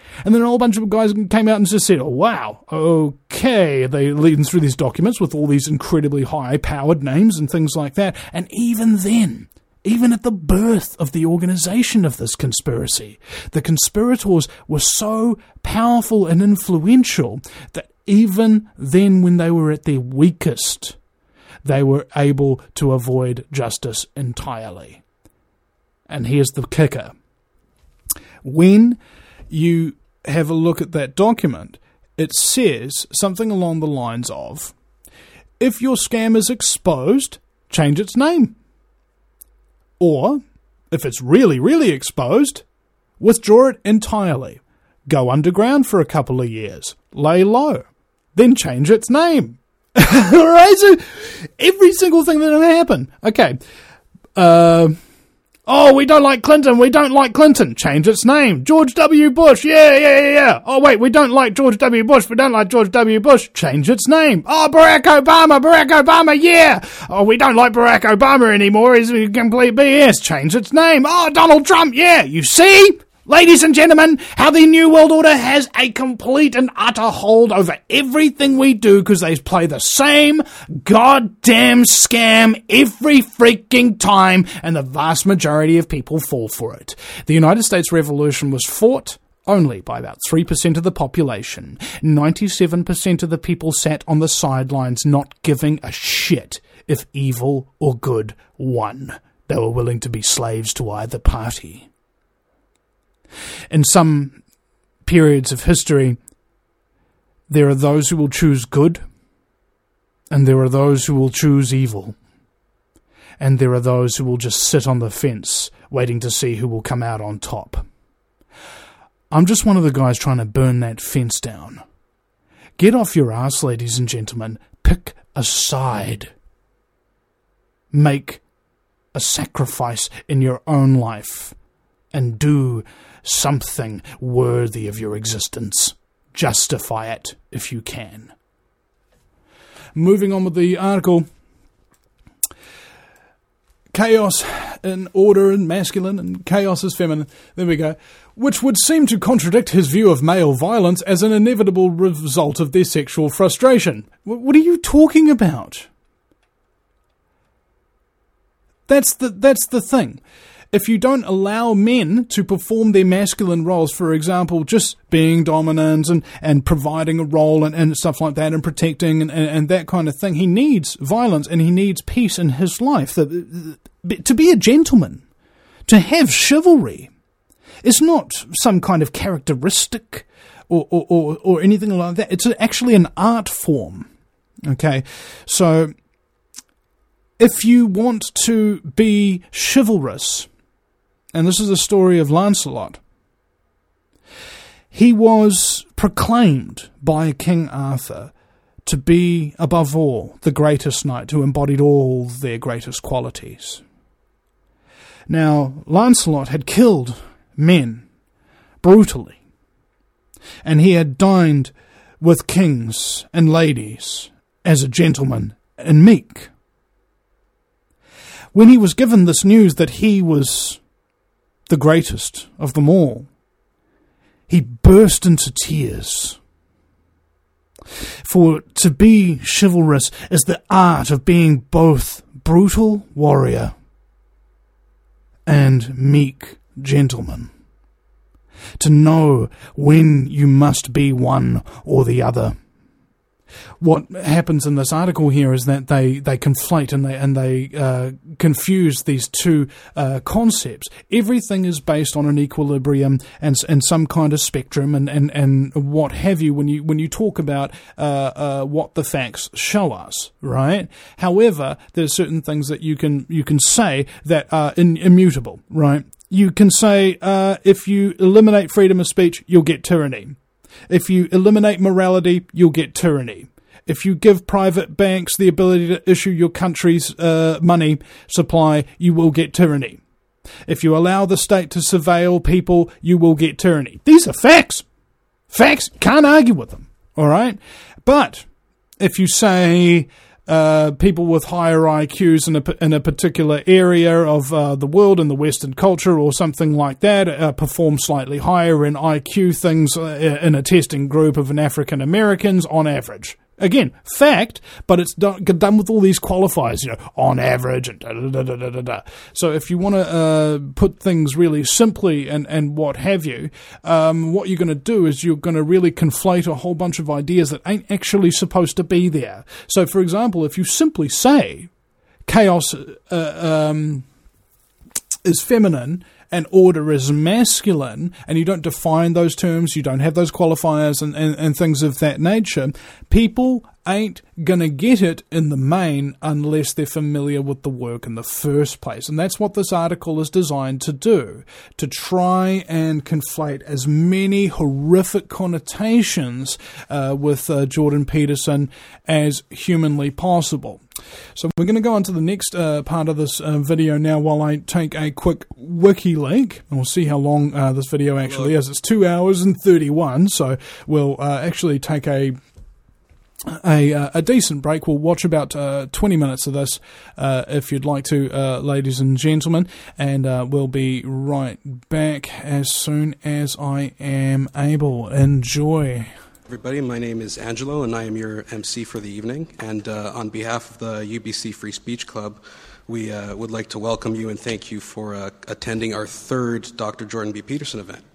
Speaker 1: And then a whole bunch of guys came out and just said, oh, wow, okay. They leading through these documents with all these incredibly high-powered names and things like that. And even then, even at the birth of the organization of this conspiracy, the conspirators were so powerful and influential that even then, when they were at their weakest, they were able to avoid justice entirely. And here's the kicker. When you have a look at that document, it says something along the lines of, if your scam is exposed, change its name. Or, if it's really, really exposed, withdraw it entirely. Go underground for a couple of years. Lay low. Then change its name. Alright, so every single thing that'll happen. Okay. Oh, we don't like Clinton. Change its name. George W. Bush. Yeah. Oh, wait, we don't like George W. Bush. Change its name. Oh, Barack Obama, yeah. Oh, we don't like Barack Obama anymore. He's a complete BS. Change its name. Oh, Donald Trump, yeah. You see? Ladies and gentlemen, how the New World Order has a complete and utter hold over everything we do because they play the same goddamn scam every freaking time, and the vast majority of people fall for it. The United States Revolution was fought only by about 3% of the population. 97% of the people sat on the sidelines not giving a shit if evil or good won. They were willing to be slaves to either party. In some periods of history, there are those who will choose good, and there are those who will choose evil, and there are those who will just sit on the fence waiting to see who will come out on top. I'm just one of the guys trying to burn that fence down. Get off your ass, ladies and gentlemen. Pick a side. Make a sacrifice in your own life, and do something worthy of your existence. Justify it if you can. Moving on with the article. Chaos in order is masculine and chaos is feminine. There we go. Which would seem to contradict his view of male violence as an inevitable result of their sexual frustration. What are you talking about? That's the thing. If you don't allow men to perform their masculine roles, for example, just being dominant and providing a role and stuff like that and protecting and that kind of thing, he needs violence and he needs peace in his life. To be a gentleman, to have chivalry, is not some kind of characteristic or anything like that. It's actually an art form. Okay, so if you want to be chivalrous, and this is the story of Lancelot, he was proclaimed by King Arthur to be, above all, the greatest knight who embodied all their greatest qualities. Now, Lancelot had killed men brutally, and he had dined with kings and ladies as a gentleman and meek. When he was given this news that he was the greatest of them all, he burst into tears. For to be chivalrous is the art of being both brutal warrior and meek gentleman. To know when you must be one or the other. What happens in this article here is that they conflate and they confuse these two concepts. Everything is based on an equilibrium and some kind of spectrum and what have you when you talk about what the facts show us, right? However, there are certain things that you can say that are immutable, right? You can say if you eliminate freedom of speech, you'll get tyranny. If you eliminate morality, you'll get tyranny. If you give private banks the ability to issue your country's money supply, you will get tyranny. If you allow the state to surveil people, you will get tyranny. These are facts. Facts, can't argue with them, all right? But if you say people with higher IQs in a particular area of the world, in the Western culture or something like that, perform slightly higher in IQ things in a testing group of African Americans on average. Again, fact, but it's done with all these qualifiers, on average and da-da-da-da-da-da. So if you want to put things really simply and what have you, what you're going to do is you're going to really conflate a whole bunch of ideas that ain't actually supposed to be there. So, for example, if you simply say chaos is feminine and order is masculine, and you don't define those terms, you don't have those qualifiers and things of that nature, people ain't gonna get it in the main unless they're familiar with the work in the first place. And that's what this article is designed to do, to try and conflate as many horrific connotations with Jordan Peterson as humanly possible. So we're going to go on to the next part of this video now while I take a quick wiki link, and we'll see how long this video actually is. It's 2 hours and 31, so we'll actually take a decent break. We'll watch about 20 minutes of this if you'd like to, ladies and gentlemen, and we'll be right back as soon as I am able. Enjoy.
Speaker 6: Everybody, my name is Angelo, and I am your MC for the evening. And on behalf of the UBC Free Speech Club, we would like to welcome you and thank you for attending our third Dr. Jordan B. Peterson event.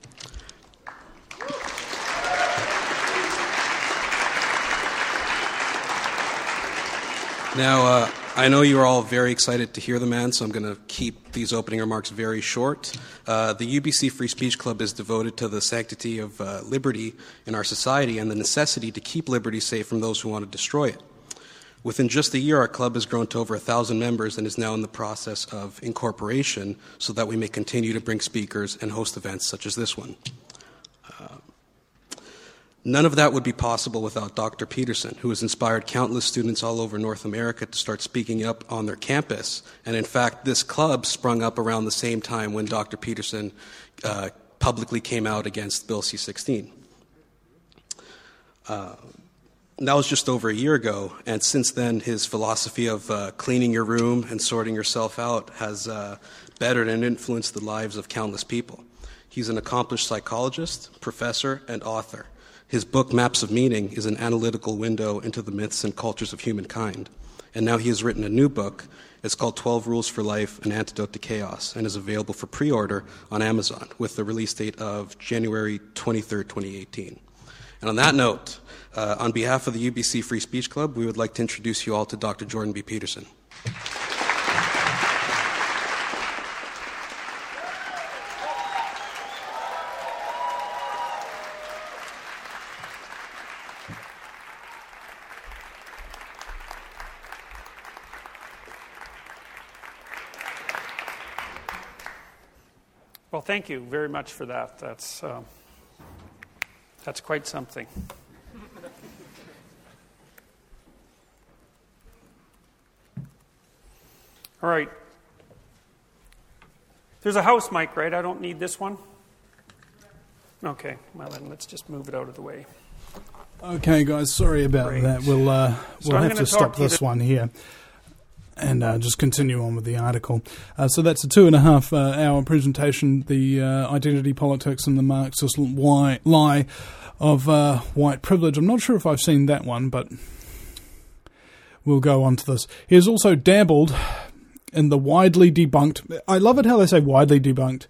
Speaker 6: Now, I know you're all very excited to hear the man, so I'm going to keep these opening remarks very short. The UBC Free Speech Club is devoted to the sanctity of liberty in our society and the necessity to keep liberty safe from those who want to destroy it. Within just a year, our club has grown to over 1,000 members and is now in the process of incorporation so that we may continue to bring speakers and host events such as this one. None of that would be possible without Dr. Peterson, who has inspired countless students all over North America to start speaking up on their campus. And in fact, this club sprung up around the same time when Dr. Peterson publicly came out against Bill C-16. That was just over a year ago, and since then his philosophy of cleaning your room and sorting yourself out has bettered and influenced the lives of countless people. He's an accomplished psychologist, professor, and author. His book, Maps of Meaning, is an analytical window into the myths and cultures of humankind. And now he has written a new book. It's called 12 Rules for Life, An Antidote to Chaos, and is available for pre-order on Amazon with the release date of January 23rd, 2018. And on that note, on behalf of the UBC Free Speech Club, we would like to introduce you all to Dr. Jordan B. Peterson.
Speaker 7: Well, thank you very much for that. That's quite something. All right. There's a house mic, right? I don't need this one? Okay. Well, then let's just move it out of the way.
Speaker 1: Okay, guys. Sorry about that. We'll have to stop this one here and just continue on with the article. So that's a 2.5 hour presentation, the identity politics and the Marxist lie of white privilege. I'm not sure if I've seen that one, but we'll go on to this. He has also dabbled in the widely debunked, I love it how they say widely debunked,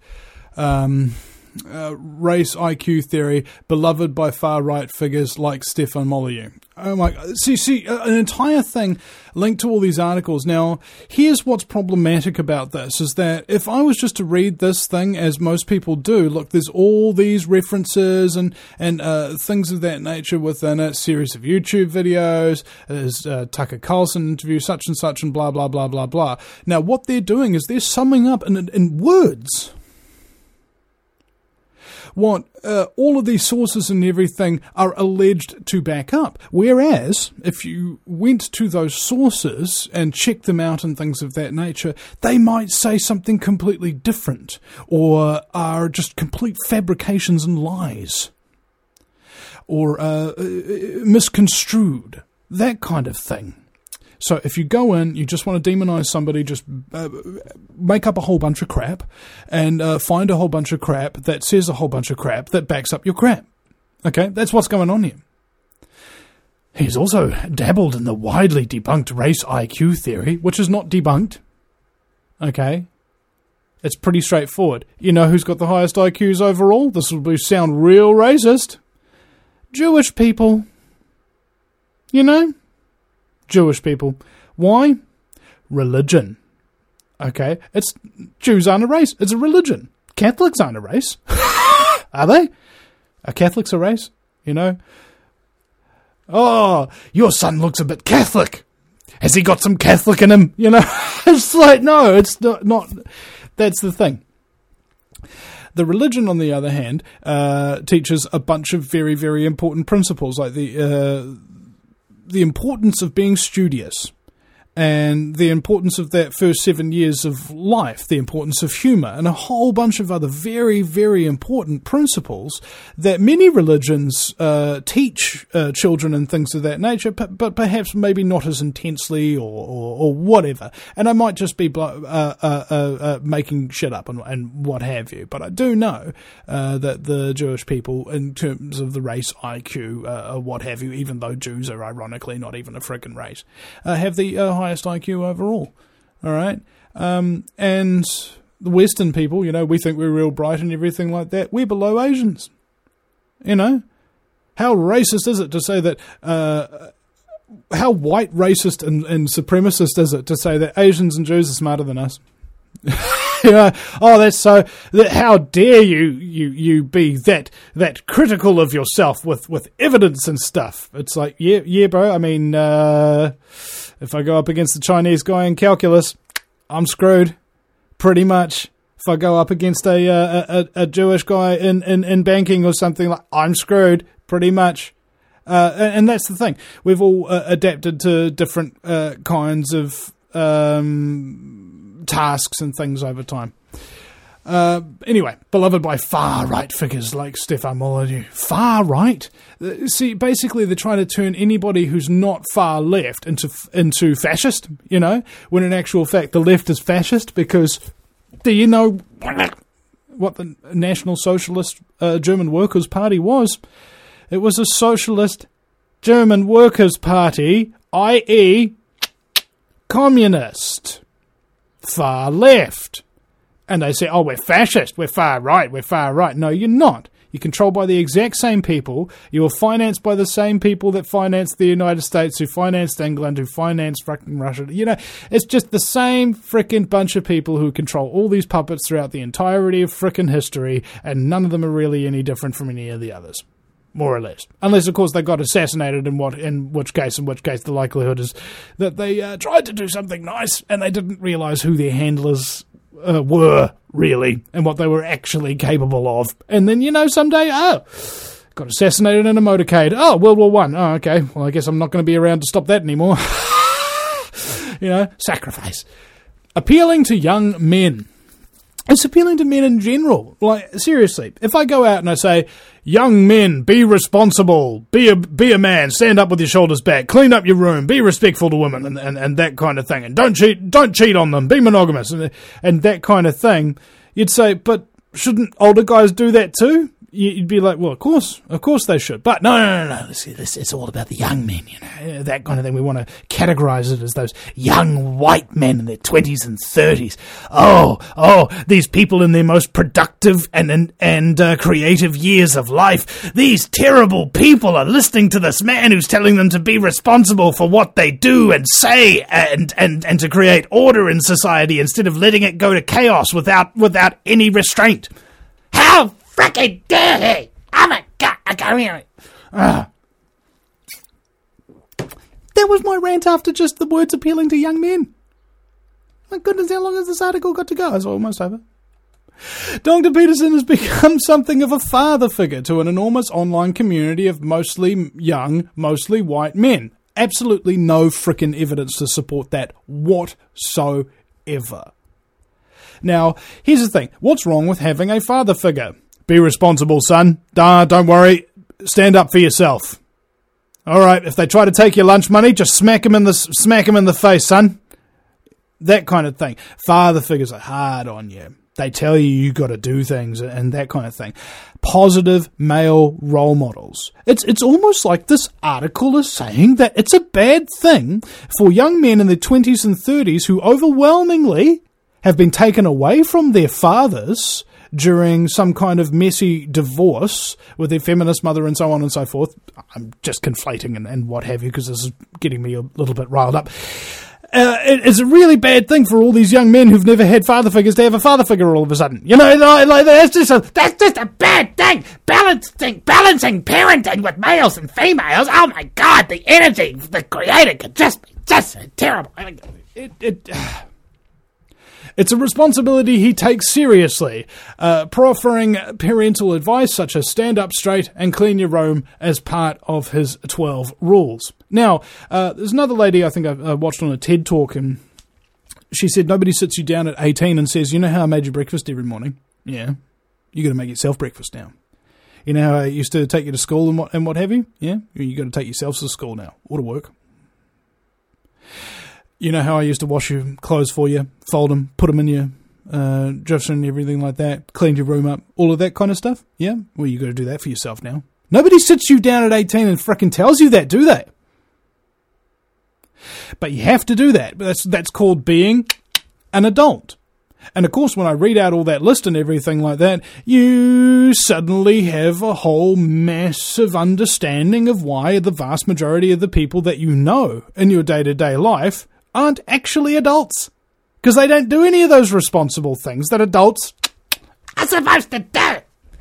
Speaker 1: race IQ theory, beloved by far-right figures like Stefan Molyneux. Oh my, see, an entire thing linked to all these articles. Now, here's what's problematic about this, is that if I was just to read this thing, as most people do, look, there's all these references and things of that nature within it, series of YouTube videos, there's Tucker Carlson interview, such and such, and blah, blah, blah, blah, blah. Now, what they're doing is they're summing up in words what all of these sources and everything are alleged to back up. Whereas, if you went to those sources and checked them out and things of that nature, they might say something completely different, or are just complete fabrications and lies, or misconstrued, that kind of thing. So if you go in, you just want to demonize somebody, just make up a whole bunch of crap and find a whole bunch of crap that says a whole bunch of crap that backs up your crap. Okay, that's what's going on here. He's also dabbled in the widely debunked race IQ theory, which is not debunked. Okay? It's pretty straightforward. You know who's got the highest IQs overall? This will sound real racist. Jewish people. You know? Jewish people. Why? Religion. Okay? Jews aren't a race. It's a religion. Catholics aren't a race. Are they? Are Catholics a race? You know? Oh, your son looks a bit Catholic. Has he got some Catholic in him? You know? It's like, no, it's not. That's the thing. The religion, on the other hand, teaches a bunch of very, very important principles, like the importance of being studious, and the importance of that first 7 years of life, the importance of humour, and a whole bunch of other very, very important principles that many religions teach children and things of that nature, but perhaps maybe not as intensely or whatever. And I might just be making shit up and what have you. But I do know that the Jewish people, in terms of the race IQ, what have you, even though Jews are ironically not even a frickin' race, have the highest IQ overall. All right? And the Western people, you know, we think we're real bright and everything like that. We're below Asians. You know? How racist is it to say that, how white racist and supremacist is it to say that Asians and Jews are smarter than us? You know, oh, that's so, how dare you be that critical of yourself with evidence and stuff. It's like, yeah, bro, I mean, if I go up against the Chinese guy in calculus, I'm screwed, pretty much. If I go up against a Jewish guy in banking or something, like, I'm screwed, pretty much. And that's the thing. We've all adapted to different kinds of tasks and things over time. Anyway, beloved by far-right figures like Stefan Molyneux. Far-right? See, basically they're trying to turn anybody who's not far-left into fascist, you know, when in actual fact the left is fascist because, do you know what the National Socialist German Workers' Party was? It was a socialist German Workers' Party, i.e. communist. Far left. And they say, oh, we're fascist, we're far right, we're far right. No, you're not. You're controlled by the exact same people. You were financed by the same people that financed the United States, who financed England, who financed fucking Russia. You know, it's just the same frickin' bunch of people who control all these puppets throughout the entirety of frickin' history, and none of them are really any different from any of the others. More or less. Unless, of course, they got assassinated, in which case the likelihood is that they tried to do something nice and they didn't realise who their handlers were, really, and what they were actually capable of. And then, you know, someday, got assassinated in a motorcade. Oh, World War I. Oh, okay. Well, I guess I'm not going to be around to stop that anymore. You know, sacrifice. Appealing to young men. It's appealing to men in general. Like, seriously, if I go out and I say, young men, be responsible, be a man, stand up with your shoulders back, clean up your room, be respectful to women, and that kind of thing, and don't cheat on them, be monogamous, and that kind of thing, you'd say, but shouldn't older guys do that too? You'd be like, well, of course they should. But no. It's all about the young men, you know, that kind of thing. We want to categorize it as those young white men in their 20s and 30s. Oh, these people in their most productive and creative years of life. These terrible people are listening to this man who's telling them to be responsible for what they do and say and to create order in society instead of letting it go to chaos without any restraint.
Speaker 5: How frickin' dare he! Oh my God, I can't hear it.
Speaker 1: That was my rant after just the words appealing to young men. My goodness, how long has this article got to go? It's almost over. Dr. Peterson has become something of a father figure to an enormous online community of mostly young, mostly white men. Absolutely no frickin' evidence to support that whatsoever. Now, here's the thing. What's wrong with having a father figure? Be responsible, son. Don't worry. Stand up for yourself. All right, if they try to take your lunch money, just smack them in the face, son. That kind of thing. Father figures are hard on you. They tell you got to do things and that kind of thing. Positive male role models. It's almost like this article is saying that it's a bad thing for young men in their 20s and 30s who overwhelmingly have been taken away from their fathers during some kind of messy divorce with their feminist mother and so on and so forth. I'm just conflating and what have you, because this is getting me a little bit riled up. It's a really bad thing for all these young men who've never had father figures to have a father figure all of a sudden. You know, like that's just a bad thing. Balancing parenting with males and females. Oh my God, the energy the creator could just be terrible. It's a responsibility he takes seriously, proffering parental advice such as stand up straight and clean your room as part of his 12 rules. Now, there's another lady I think I watched on a TED Talk, and she said nobody sits you down at 18 and says, you know how I made you breakfast every morning? Yeah. You got to make yourself breakfast now. You know how I used to take you to school and what have you? Yeah. You got to take yourself to school now. Ought to work. You know how I used to wash your clothes for you, fold them, put them in your dresser and everything like that, cleaned your room up, all of that kind of stuff? Yeah? Well, you got to do that for yourself now. Nobody sits you down at 18 and frickin' tells you that, do they? But you have to do that. That's called being an adult. And of course, when I read out all that list and everything like that, you suddenly have a whole massive understanding of why the vast majority of the people that you know in your day-to-day life aren't actually adults. Because they don't do any of those responsible things that adults are supposed to do.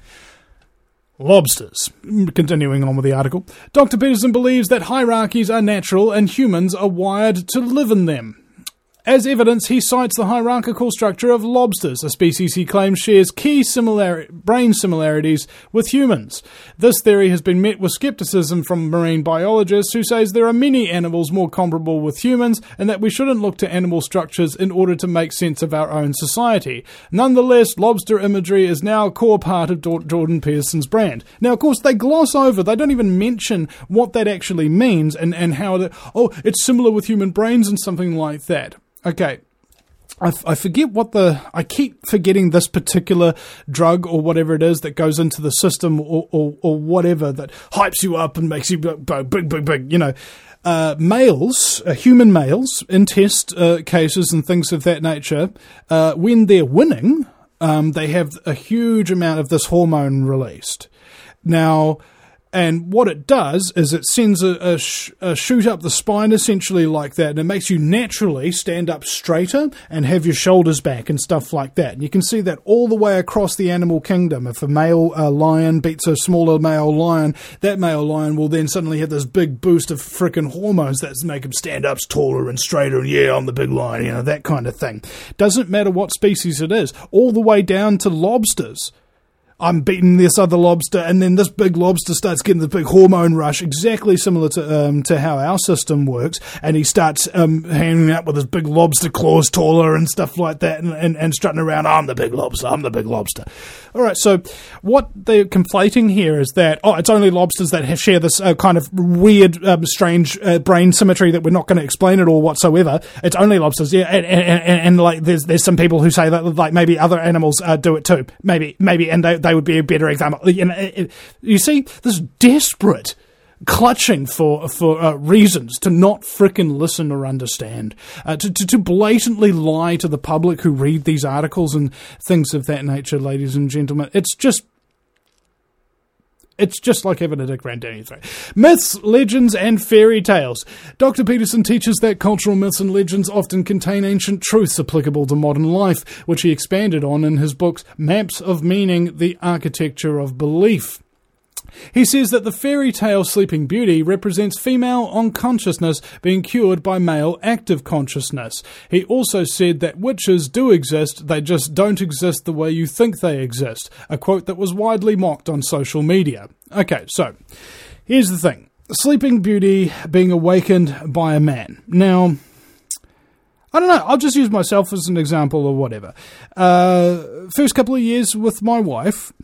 Speaker 1: Lobsters. Continuing on with the article. Dr. Peterson believes that hierarchies are natural and humans are wired to live in them. As evidence, he cites the hierarchical structure of lobsters, a species he claims shares key brain similarities with humans. This theory has been met with skepticism from marine biologists who says there are many animals more comparable with humans and that we shouldn't look to animal structures in order to make sense of our own society. Nonetheless, lobster imagery is now a core part of Jordan Peterson's brand. Now, of course, they gloss over, they don't even mention what that actually means and how it's similar with human brains and something like that. Okay, I forget I keep forgetting this particular drug or whatever it is that goes into the system or whatever that hypes you up and makes you big, you know. Human males, in test cases and things of that nature, when they're winning, they have a huge amount of this hormone released. Now, and what it does is it sends a shoot up the spine essentially like that, and it makes you naturally stand up straighter and have your shoulders back and stuff like that. And you can see that all the way across the animal kingdom. If a male lion beats a smaller male lion, that male lion will then suddenly have this big boost of frickin' hormones that make him stand up taller and straighter, and yeah, I'm the big lion, you know, that kind of thing. Doesn't matter what species it is, all the way down to lobsters. I'm beating this other lobster, and then this big lobster starts getting the big hormone rush, exactly similar to how our system works, and he starts hanging out with his big lobster claws taller and stuff like that, and strutting around, I'm the big lobster. All right, so what they're conflating here is that, it's only lobsters that share this kind of weird, strange brain symmetry that we're not going to explain at all whatsoever. It's only lobsters, yeah, and like there's some people who say that like maybe other animals do it too, maybe, and they would be a better example. You know, you see this desperate clutching for reasons to not frickin' listen or understand, to blatantly lie to the public who read these articles and things of that nature, ladies and gentlemen. It's just like having a dick round down your throat. Myths, legends, and fairy tales. Dr. Peterson teaches that cultural myths and legends often contain ancient truths applicable to modern life, which he expanded on in his books Maps of Meaning, The Architecture of Belief. He says that the fairy tale Sleeping Beauty represents female unconsciousness being cured by male active consciousness. He also said that witches do exist, they just don't exist the way you think they exist, a quote that was widely mocked on social media. Okay, so, here's the thing. Sleeping Beauty being awakened by a man. Now, I don't know, I'll just use myself as an example or whatever. First couple of years with my wife,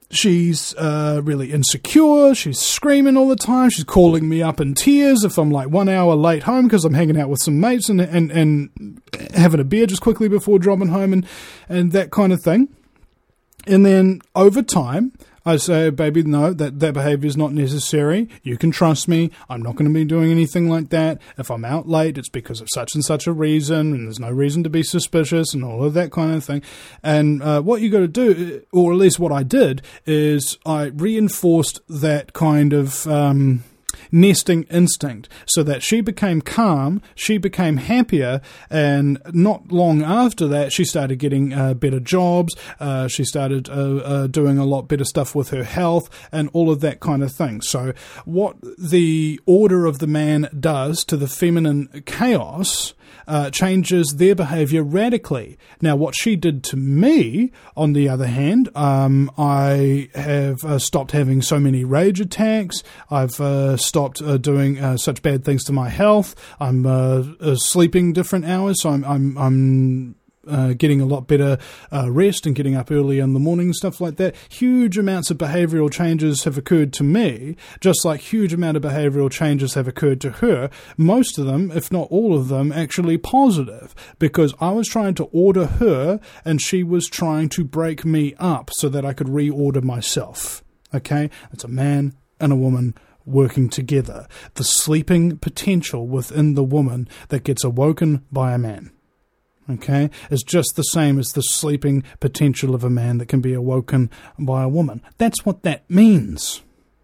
Speaker 1: She's really insecure. She's screaming all the time. She's calling me up in tears if I'm like 1 hour late home because I'm hanging out with some mates and having a beer just quickly before dropping home and that kind of thing. And then over time, I say, baby, no, that behavior is not necessary. You can trust me. I'm not going to be doing anything like that. If I'm out late, it's because of such and such a reason, and there's no reason to be suspicious and all of that kind of thing. And what you got to do, or at least what I did, is I reinforced that kind of nesting instinct so that she became calm, she became happier, and not long after that she started getting better jobs, she started doing a lot better stuff with her health and all of that kind of thing. So what the order of the man does to the feminine chaos changes their behavior radically. Now, what she did to me, on the other hand, I have stopped having so many rage attacks. I've stopped doing such bad things to my health. I'm sleeping different hours, so I'm getting a lot better rest and getting up early in the morning and stuff like that. Huge amounts of behavioural changes have occurred to me, just like huge amount of behavioural changes have occurred to her. Most of them, if not all of them, actually positive, because I was trying to order her and she was trying to break me up so that I could reorder myself. Okay? It's a man and a woman working together. The sleeping potential within the woman that gets awoken by a man. Okay, is just the same as the sleeping potential of a man that can be awoken by a woman. That's what that means.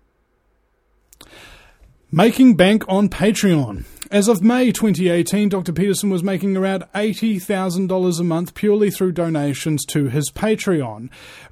Speaker 1: Making bank on Patreon. As of May 2018, Dr. Peterson was making around $80,000 a month purely through donations to his Patreon.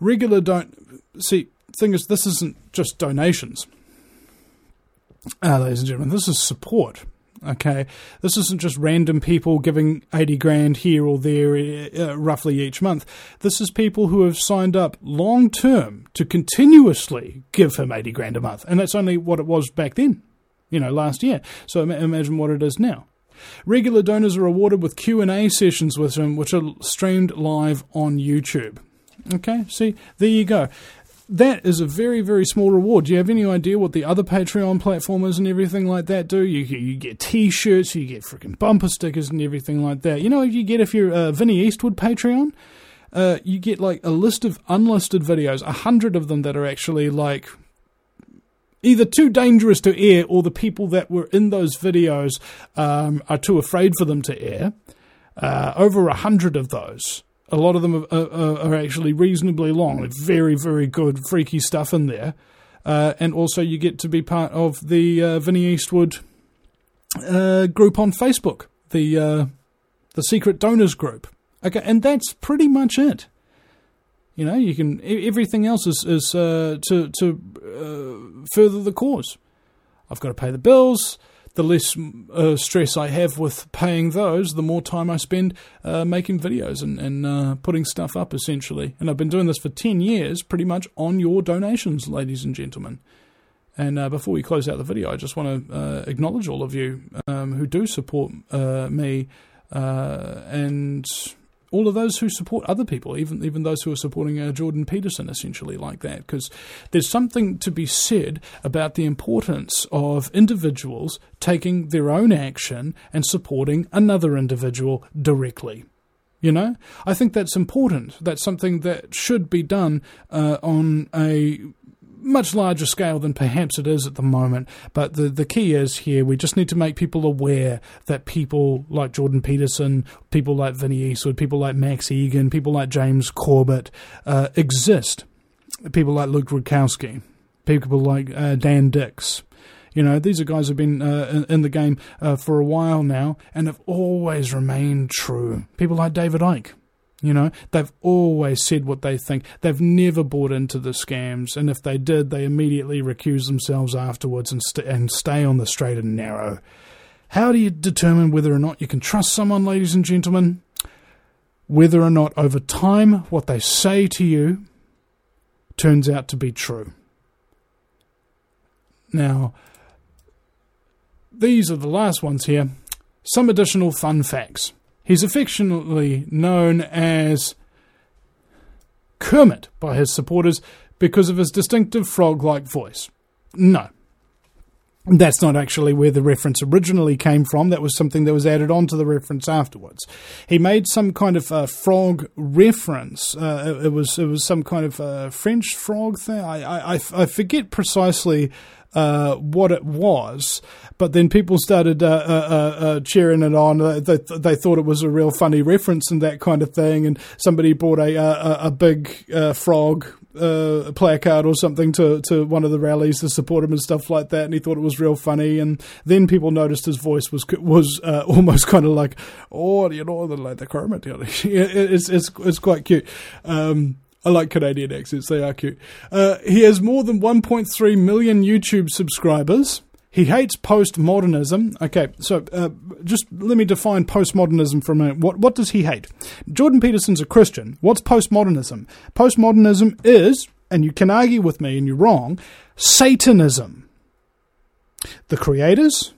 Speaker 1: Thing is, this isn't just donations. Ladies and gentlemen, this is support. Okay, this isn't just random people giving 80 grand here or there roughly each month. This is people who have signed up long term to continuously give him 80 grand a month. And that's only what it was back then, last year. So imagine what it is now. Regular donors are awarded with Q&A sessions with him, which are streamed live on YouTube. Okay, see, there you go. That is a very, very small reward. Do you have any idea what the other Patreon platformers and everything like that do? You get T-shirts, you get freaking bumper stickers and everything like that. You know what you get if you're a Vinnie Eastwood Patreon? You get like a list of unlisted videos, 100 of them that are actually like either too dangerous to air or the people that were in those videos are too afraid for them to air. Over 100 of those. A lot of them are actually reasonably long. Very, very good, freaky stuff in there. And also you get to be part of the Vinnie Eastwood group on Facebook, the Secret Donors group. Okay, and that's pretty much it. You can. Everything else is to further the cause. I've got to pay the bills. The less stress I have with paying those, the more time I spend making videos and putting stuff up, essentially. And I've been doing this for 10 years, pretty much on your donations, ladies and gentlemen. And before we close out the video, I just want to acknowledge all of you who do support me and all of those who support other people, even those who are supporting Jordan Peterson, essentially like that, because there's something to be said about the importance of individuals taking their own action and supporting another individual directly. I think that's important. That's something that should be done on a much larger scale than perhaps it is at the moment. But the key is here, we just need to make people aware that people like Jordan Peterson, people like Vinnie Eastwood, people like Max Egan, people like James Corbett exist. People like Luke Rudkowski, people like Dan Dix. These are guys who have been in the game for a while now and have always remained true. People like David Icke. They've always said what they think. They've never bought into the scams, and if they did, they immediately recuse themselves afterwards and stay on the straight and narrow. How do you determine whether or not you can trust someone, ladies and gentlemen? Whether or not over time what they say to you turns out to be true. Now, these are the last ones here. Some additional fun facts. He's affectionately known as Kermit by his supporters, because of his distinctive frog-like voice. No. That's not actually where the reference originally came from. That was something that was added on to the reference afterwards. He made some kind of frog reference. It was some kind of French frog thing. I forget precisely what it was, but then people started cheering it on. They thought it was a real funny reference and that kind of thing. And somebody brought a big frog placard or something to one of the rallies to support him and stuff like that, and he thought it was real funny. And then people noticed his voice was almost kind of like, oh, you know, like the Kermit. It's quite cute. I like Canadian accents, they are cute. He has more than 1.3 million YouTube subscribers. He hates postmodernism. Okay, so just let me define postmodernism for a minute. What does he hate? Jordan Peterson's a Christian. What's postmodernism? Postmodernism is, and you can argue with me and you're wrong, Satanism. The creators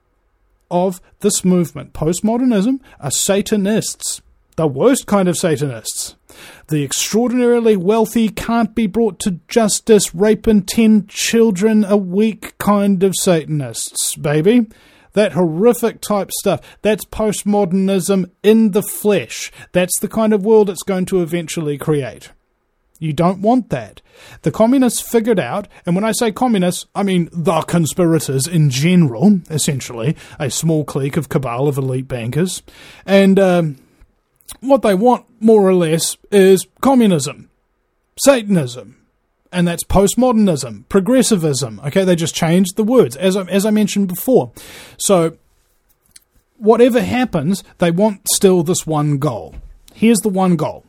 Speaker 1: of this movement, postmodernism, are Satanists. The worst kind of Satanists. The extraordinarily wealthy can't be brought to justice, raping 10 children a week kind of Satanists, baby. That horrific type stuff. That's postmodernism in the flesh. That's the kind of world it's going to eventually create. You don't want that. The communists figured out, and when I say communists, I mean the conspirators in general, essentially, a small clique of cabal of elite bankers, and what they want, more or less, is communism, Satanism, and that's postmodernism, progressivism. Okay, they just changed the words, as I mentioned before. So, whatever happens, they want still this one goal. Here's the one goal.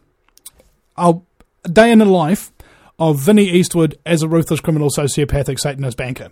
Speaker 1: A day in the life of Vinnie Eastwood as a ruthless criminal sociopathic Satanist banker.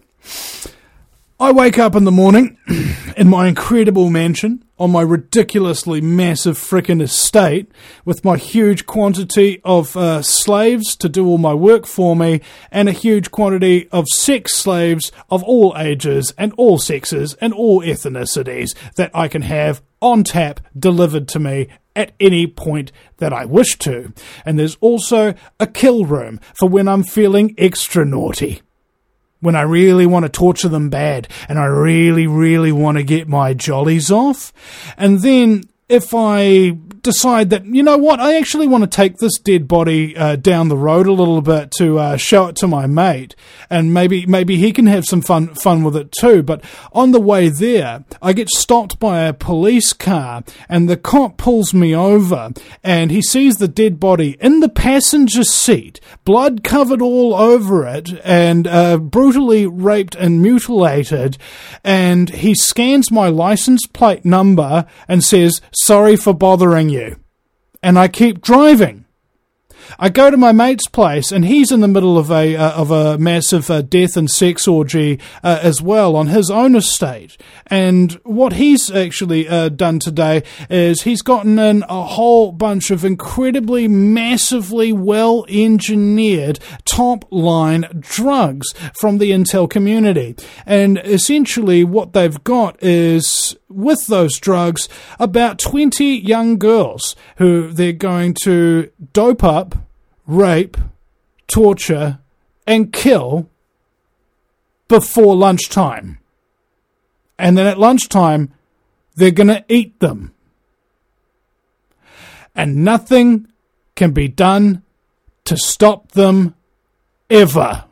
Speaker 1: I wake up in the morning in my incredible mansion on my ridiculously massive frickin' estate with my huge quantity of slaves to do all my work for me and a huge quantity of sex slaves of all ages and all sexes and all ethnicities that I can have on tap delivered to me at any point that I wish to. And there's also a kill room for when I'm feeling extra naughty. When I really want to torture them bad, and I really, really want to get my jollies off. And then if I decide that, you know what, I actually want to take this dead body down the road a little bit to show it to my mate, and maybe he can have some fun with it too. But on the way there, I get stopped by a police car, and the cop pulls me over, and he sees the dead body in the passenger seat, blood covered all over it, and brutally raped and mutilated, and he scans my license plate number and says, "Sorry for bothering you." And I keep driving. I go to my mate's place, and he's in the middle of a massive death and sex orgy as well on his own estate. And what he's actually done today is he's gotten in a whole bunch of incredibly, massively well-engineered top-line drugs from the Intel community. And essentially what they've got is, with those drugs, about 20 young girls who they're going to dope up, rape, torture, and kill before lunchtime. And then at lunchtime, they're going to eat them. And nothing can be done to stop them ever.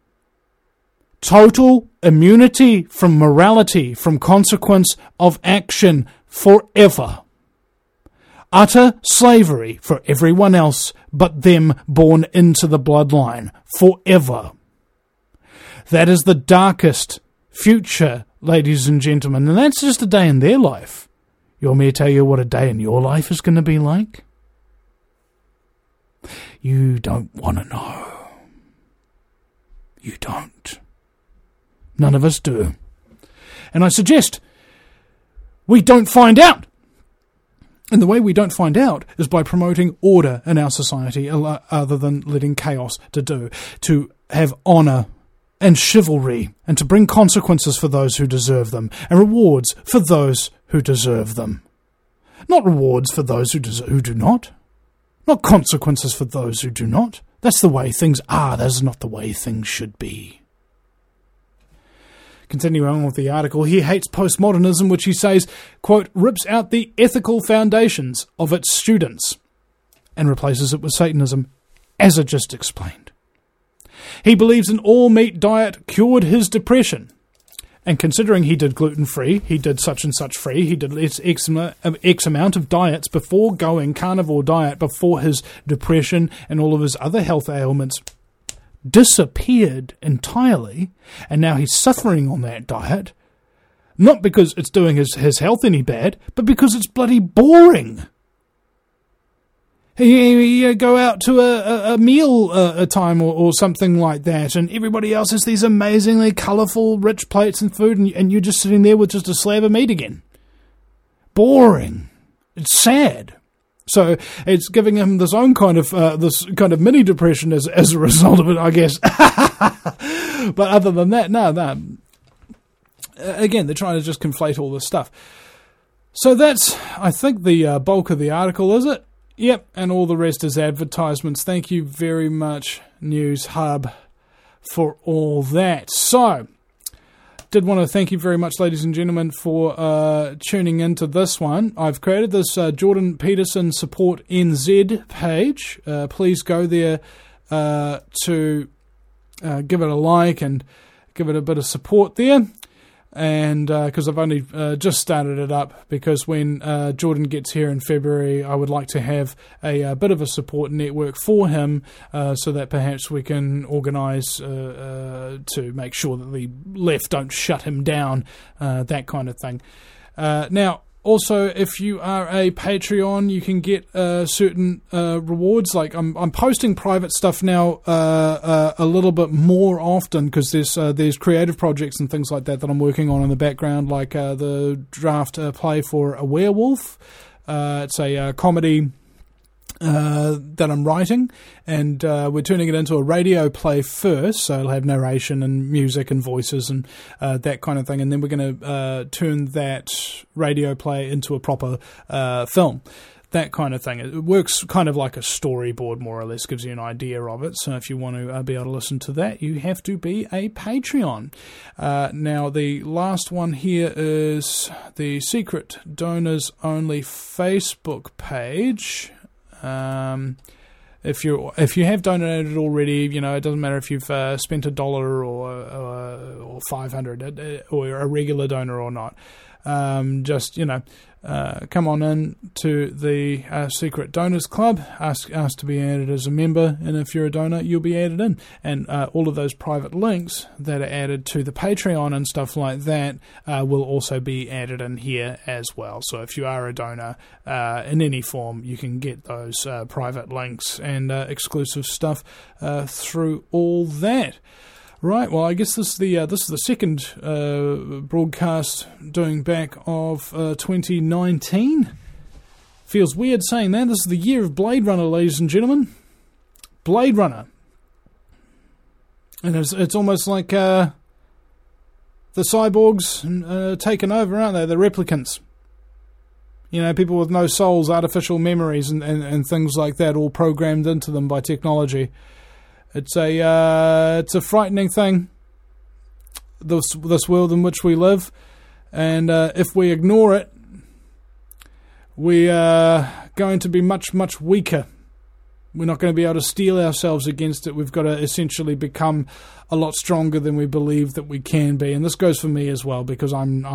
Speaker 1: Total immunity from morality, from consequence of action forever. Utter slavery for everyone else but them born into the bloodline forever. That is the darkest future, ladies and gentlemen, and that's just a day in their life. You want me to tell you what a day in your life is going to be like? You don't want to know. You don't. None of us do. And I suggest we don't find out. And the way we don't find out is by promoting order in our society, other than letting chaos to have honour and chivalry, and to bring consequences for those who deserve them, and rewards for those who deserve them. Not rewards for those who do not. Not consequences for those who do not. That's the way things are. That is not the way things should be. Continuing on with the article, he hates postmodernism, which he says, quote, rips out the ethical foundations of its students and replaces it with Satanism, as I just explained. He believes an all-meat diet cured his depression. And considering he did gluten-free, he did such and such free, he did X amount of diets before going carnivore diet, before his depression and all of his other health ailments disappeared entirely, and now he's suffering on that diet, not because it's doing his health any bad, but because it's bloody boring. You go out to a meal a time or something like that, and everybody else has these amazingly colourful, rich plates and food, and you're just sitting there with just a slab of meat again. Boring. It's sad. So it's giving him this own kind of mini depression as a result of it, I guess. But other than that, no. Again, they're trying to just conflate all this stuff. So that's, I think, the bulk of the article, is it? Yep, and all the rest is advertisements. Thank you very much, News Hub, for all that. So, did want to thank you very much, ladies and gentlemen, for tuning into this one. I've created this Jordan Peterson Support NZ page. Please go there to give it a like and give it a bit of support there. And because I've only just started it up, because when Jordan gets here in February, I would like to have a bit of a support network for him, so that perhaps we can organise to make sure that the left don't shut him down, that kind of thing. Now, also, if you are a Patreon, you can get certain rewards. Like I'm posting private stuff now a little bit more often, because there's creative projects and things like that I'm working on in the background, like the draft play for A Werewolf. It's a comedy that I'm writing, and we're turning it into a radio play first, so it'll have narration and music and voices and that kind of thing, and then we're going to turn that radio play into a proper film, that kind of thing. It works kind of like a storyboard, more or less, gives you an idea of it. So if you want to be able to listen to that, you have to be a Patreon. Now, the last one here is the Secret Donors Only Facebook page. If you have donated already, it doesn't matter if you've spent $1 or $500 or a regular donor or not. Just come on in to the Secret Donors Club, ask to be added as a member, and if you're a donor, you'll be added in. And all of those private links that are added to the Patreon and stuff like that will also be added in here as well. So if you are a donor in any form, you can get those private links and exclusive stuff through all that. Right, well, I guess this is the second broadcast doing back of 2019. Feels weird saying that. This is the year of Blade Runner, ladies and gentlemen. Blade Runner. And it's almost like the cyborgs taken over, aren't they? The replicants. People with no souls, artificial memories and things like that, all programmed into them by technology. It's a frightening thing, this world in which we live, and if we ignore it, we are going to be much, much weaker. We're not going to be able to steel ourselves against it. We've got to essentially become a lot stronger than we believe that we can be, and this goes for me as well, because I'm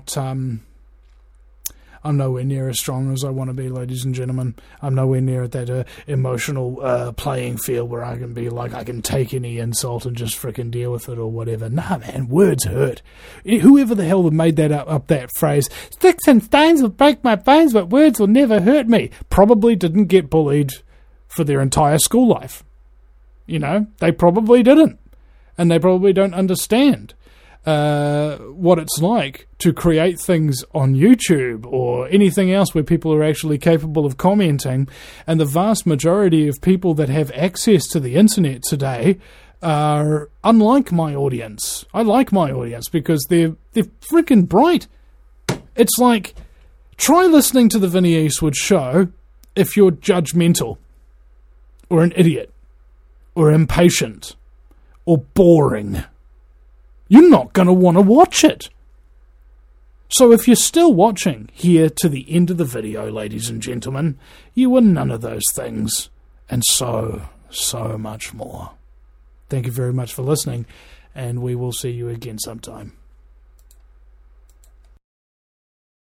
Speaker 1: nowhere near as strong as I want to be, ladies and gentlemen. I'm nowhere near at that emotional playing field where I can be like, I can take any insult and just frickin' deal with it or whatever. Nah, man, words hurt. Whoever the hell made that up that phrase, sticks and stones will break my bones, but words will never hurt me, probably didn't get bullied for their entire school life. They probably didn't. And they probably don't understand what it's like to create things on YouTube or anything else where people are actually capable of commenting. And the vast majority of people that have access to the internet today are unlike my audience. I like my audience because they're freaking bright. It's like, try listening to the Vinnie Eastwood show if you're judgmental or an idiot. or impatient or boring, you're not going to want to watch it. So if you're still watching here to the end of the video, ladies and gentlemen, you are none of those things and so much more. Thank you very much for listening, and we will see you again sometime.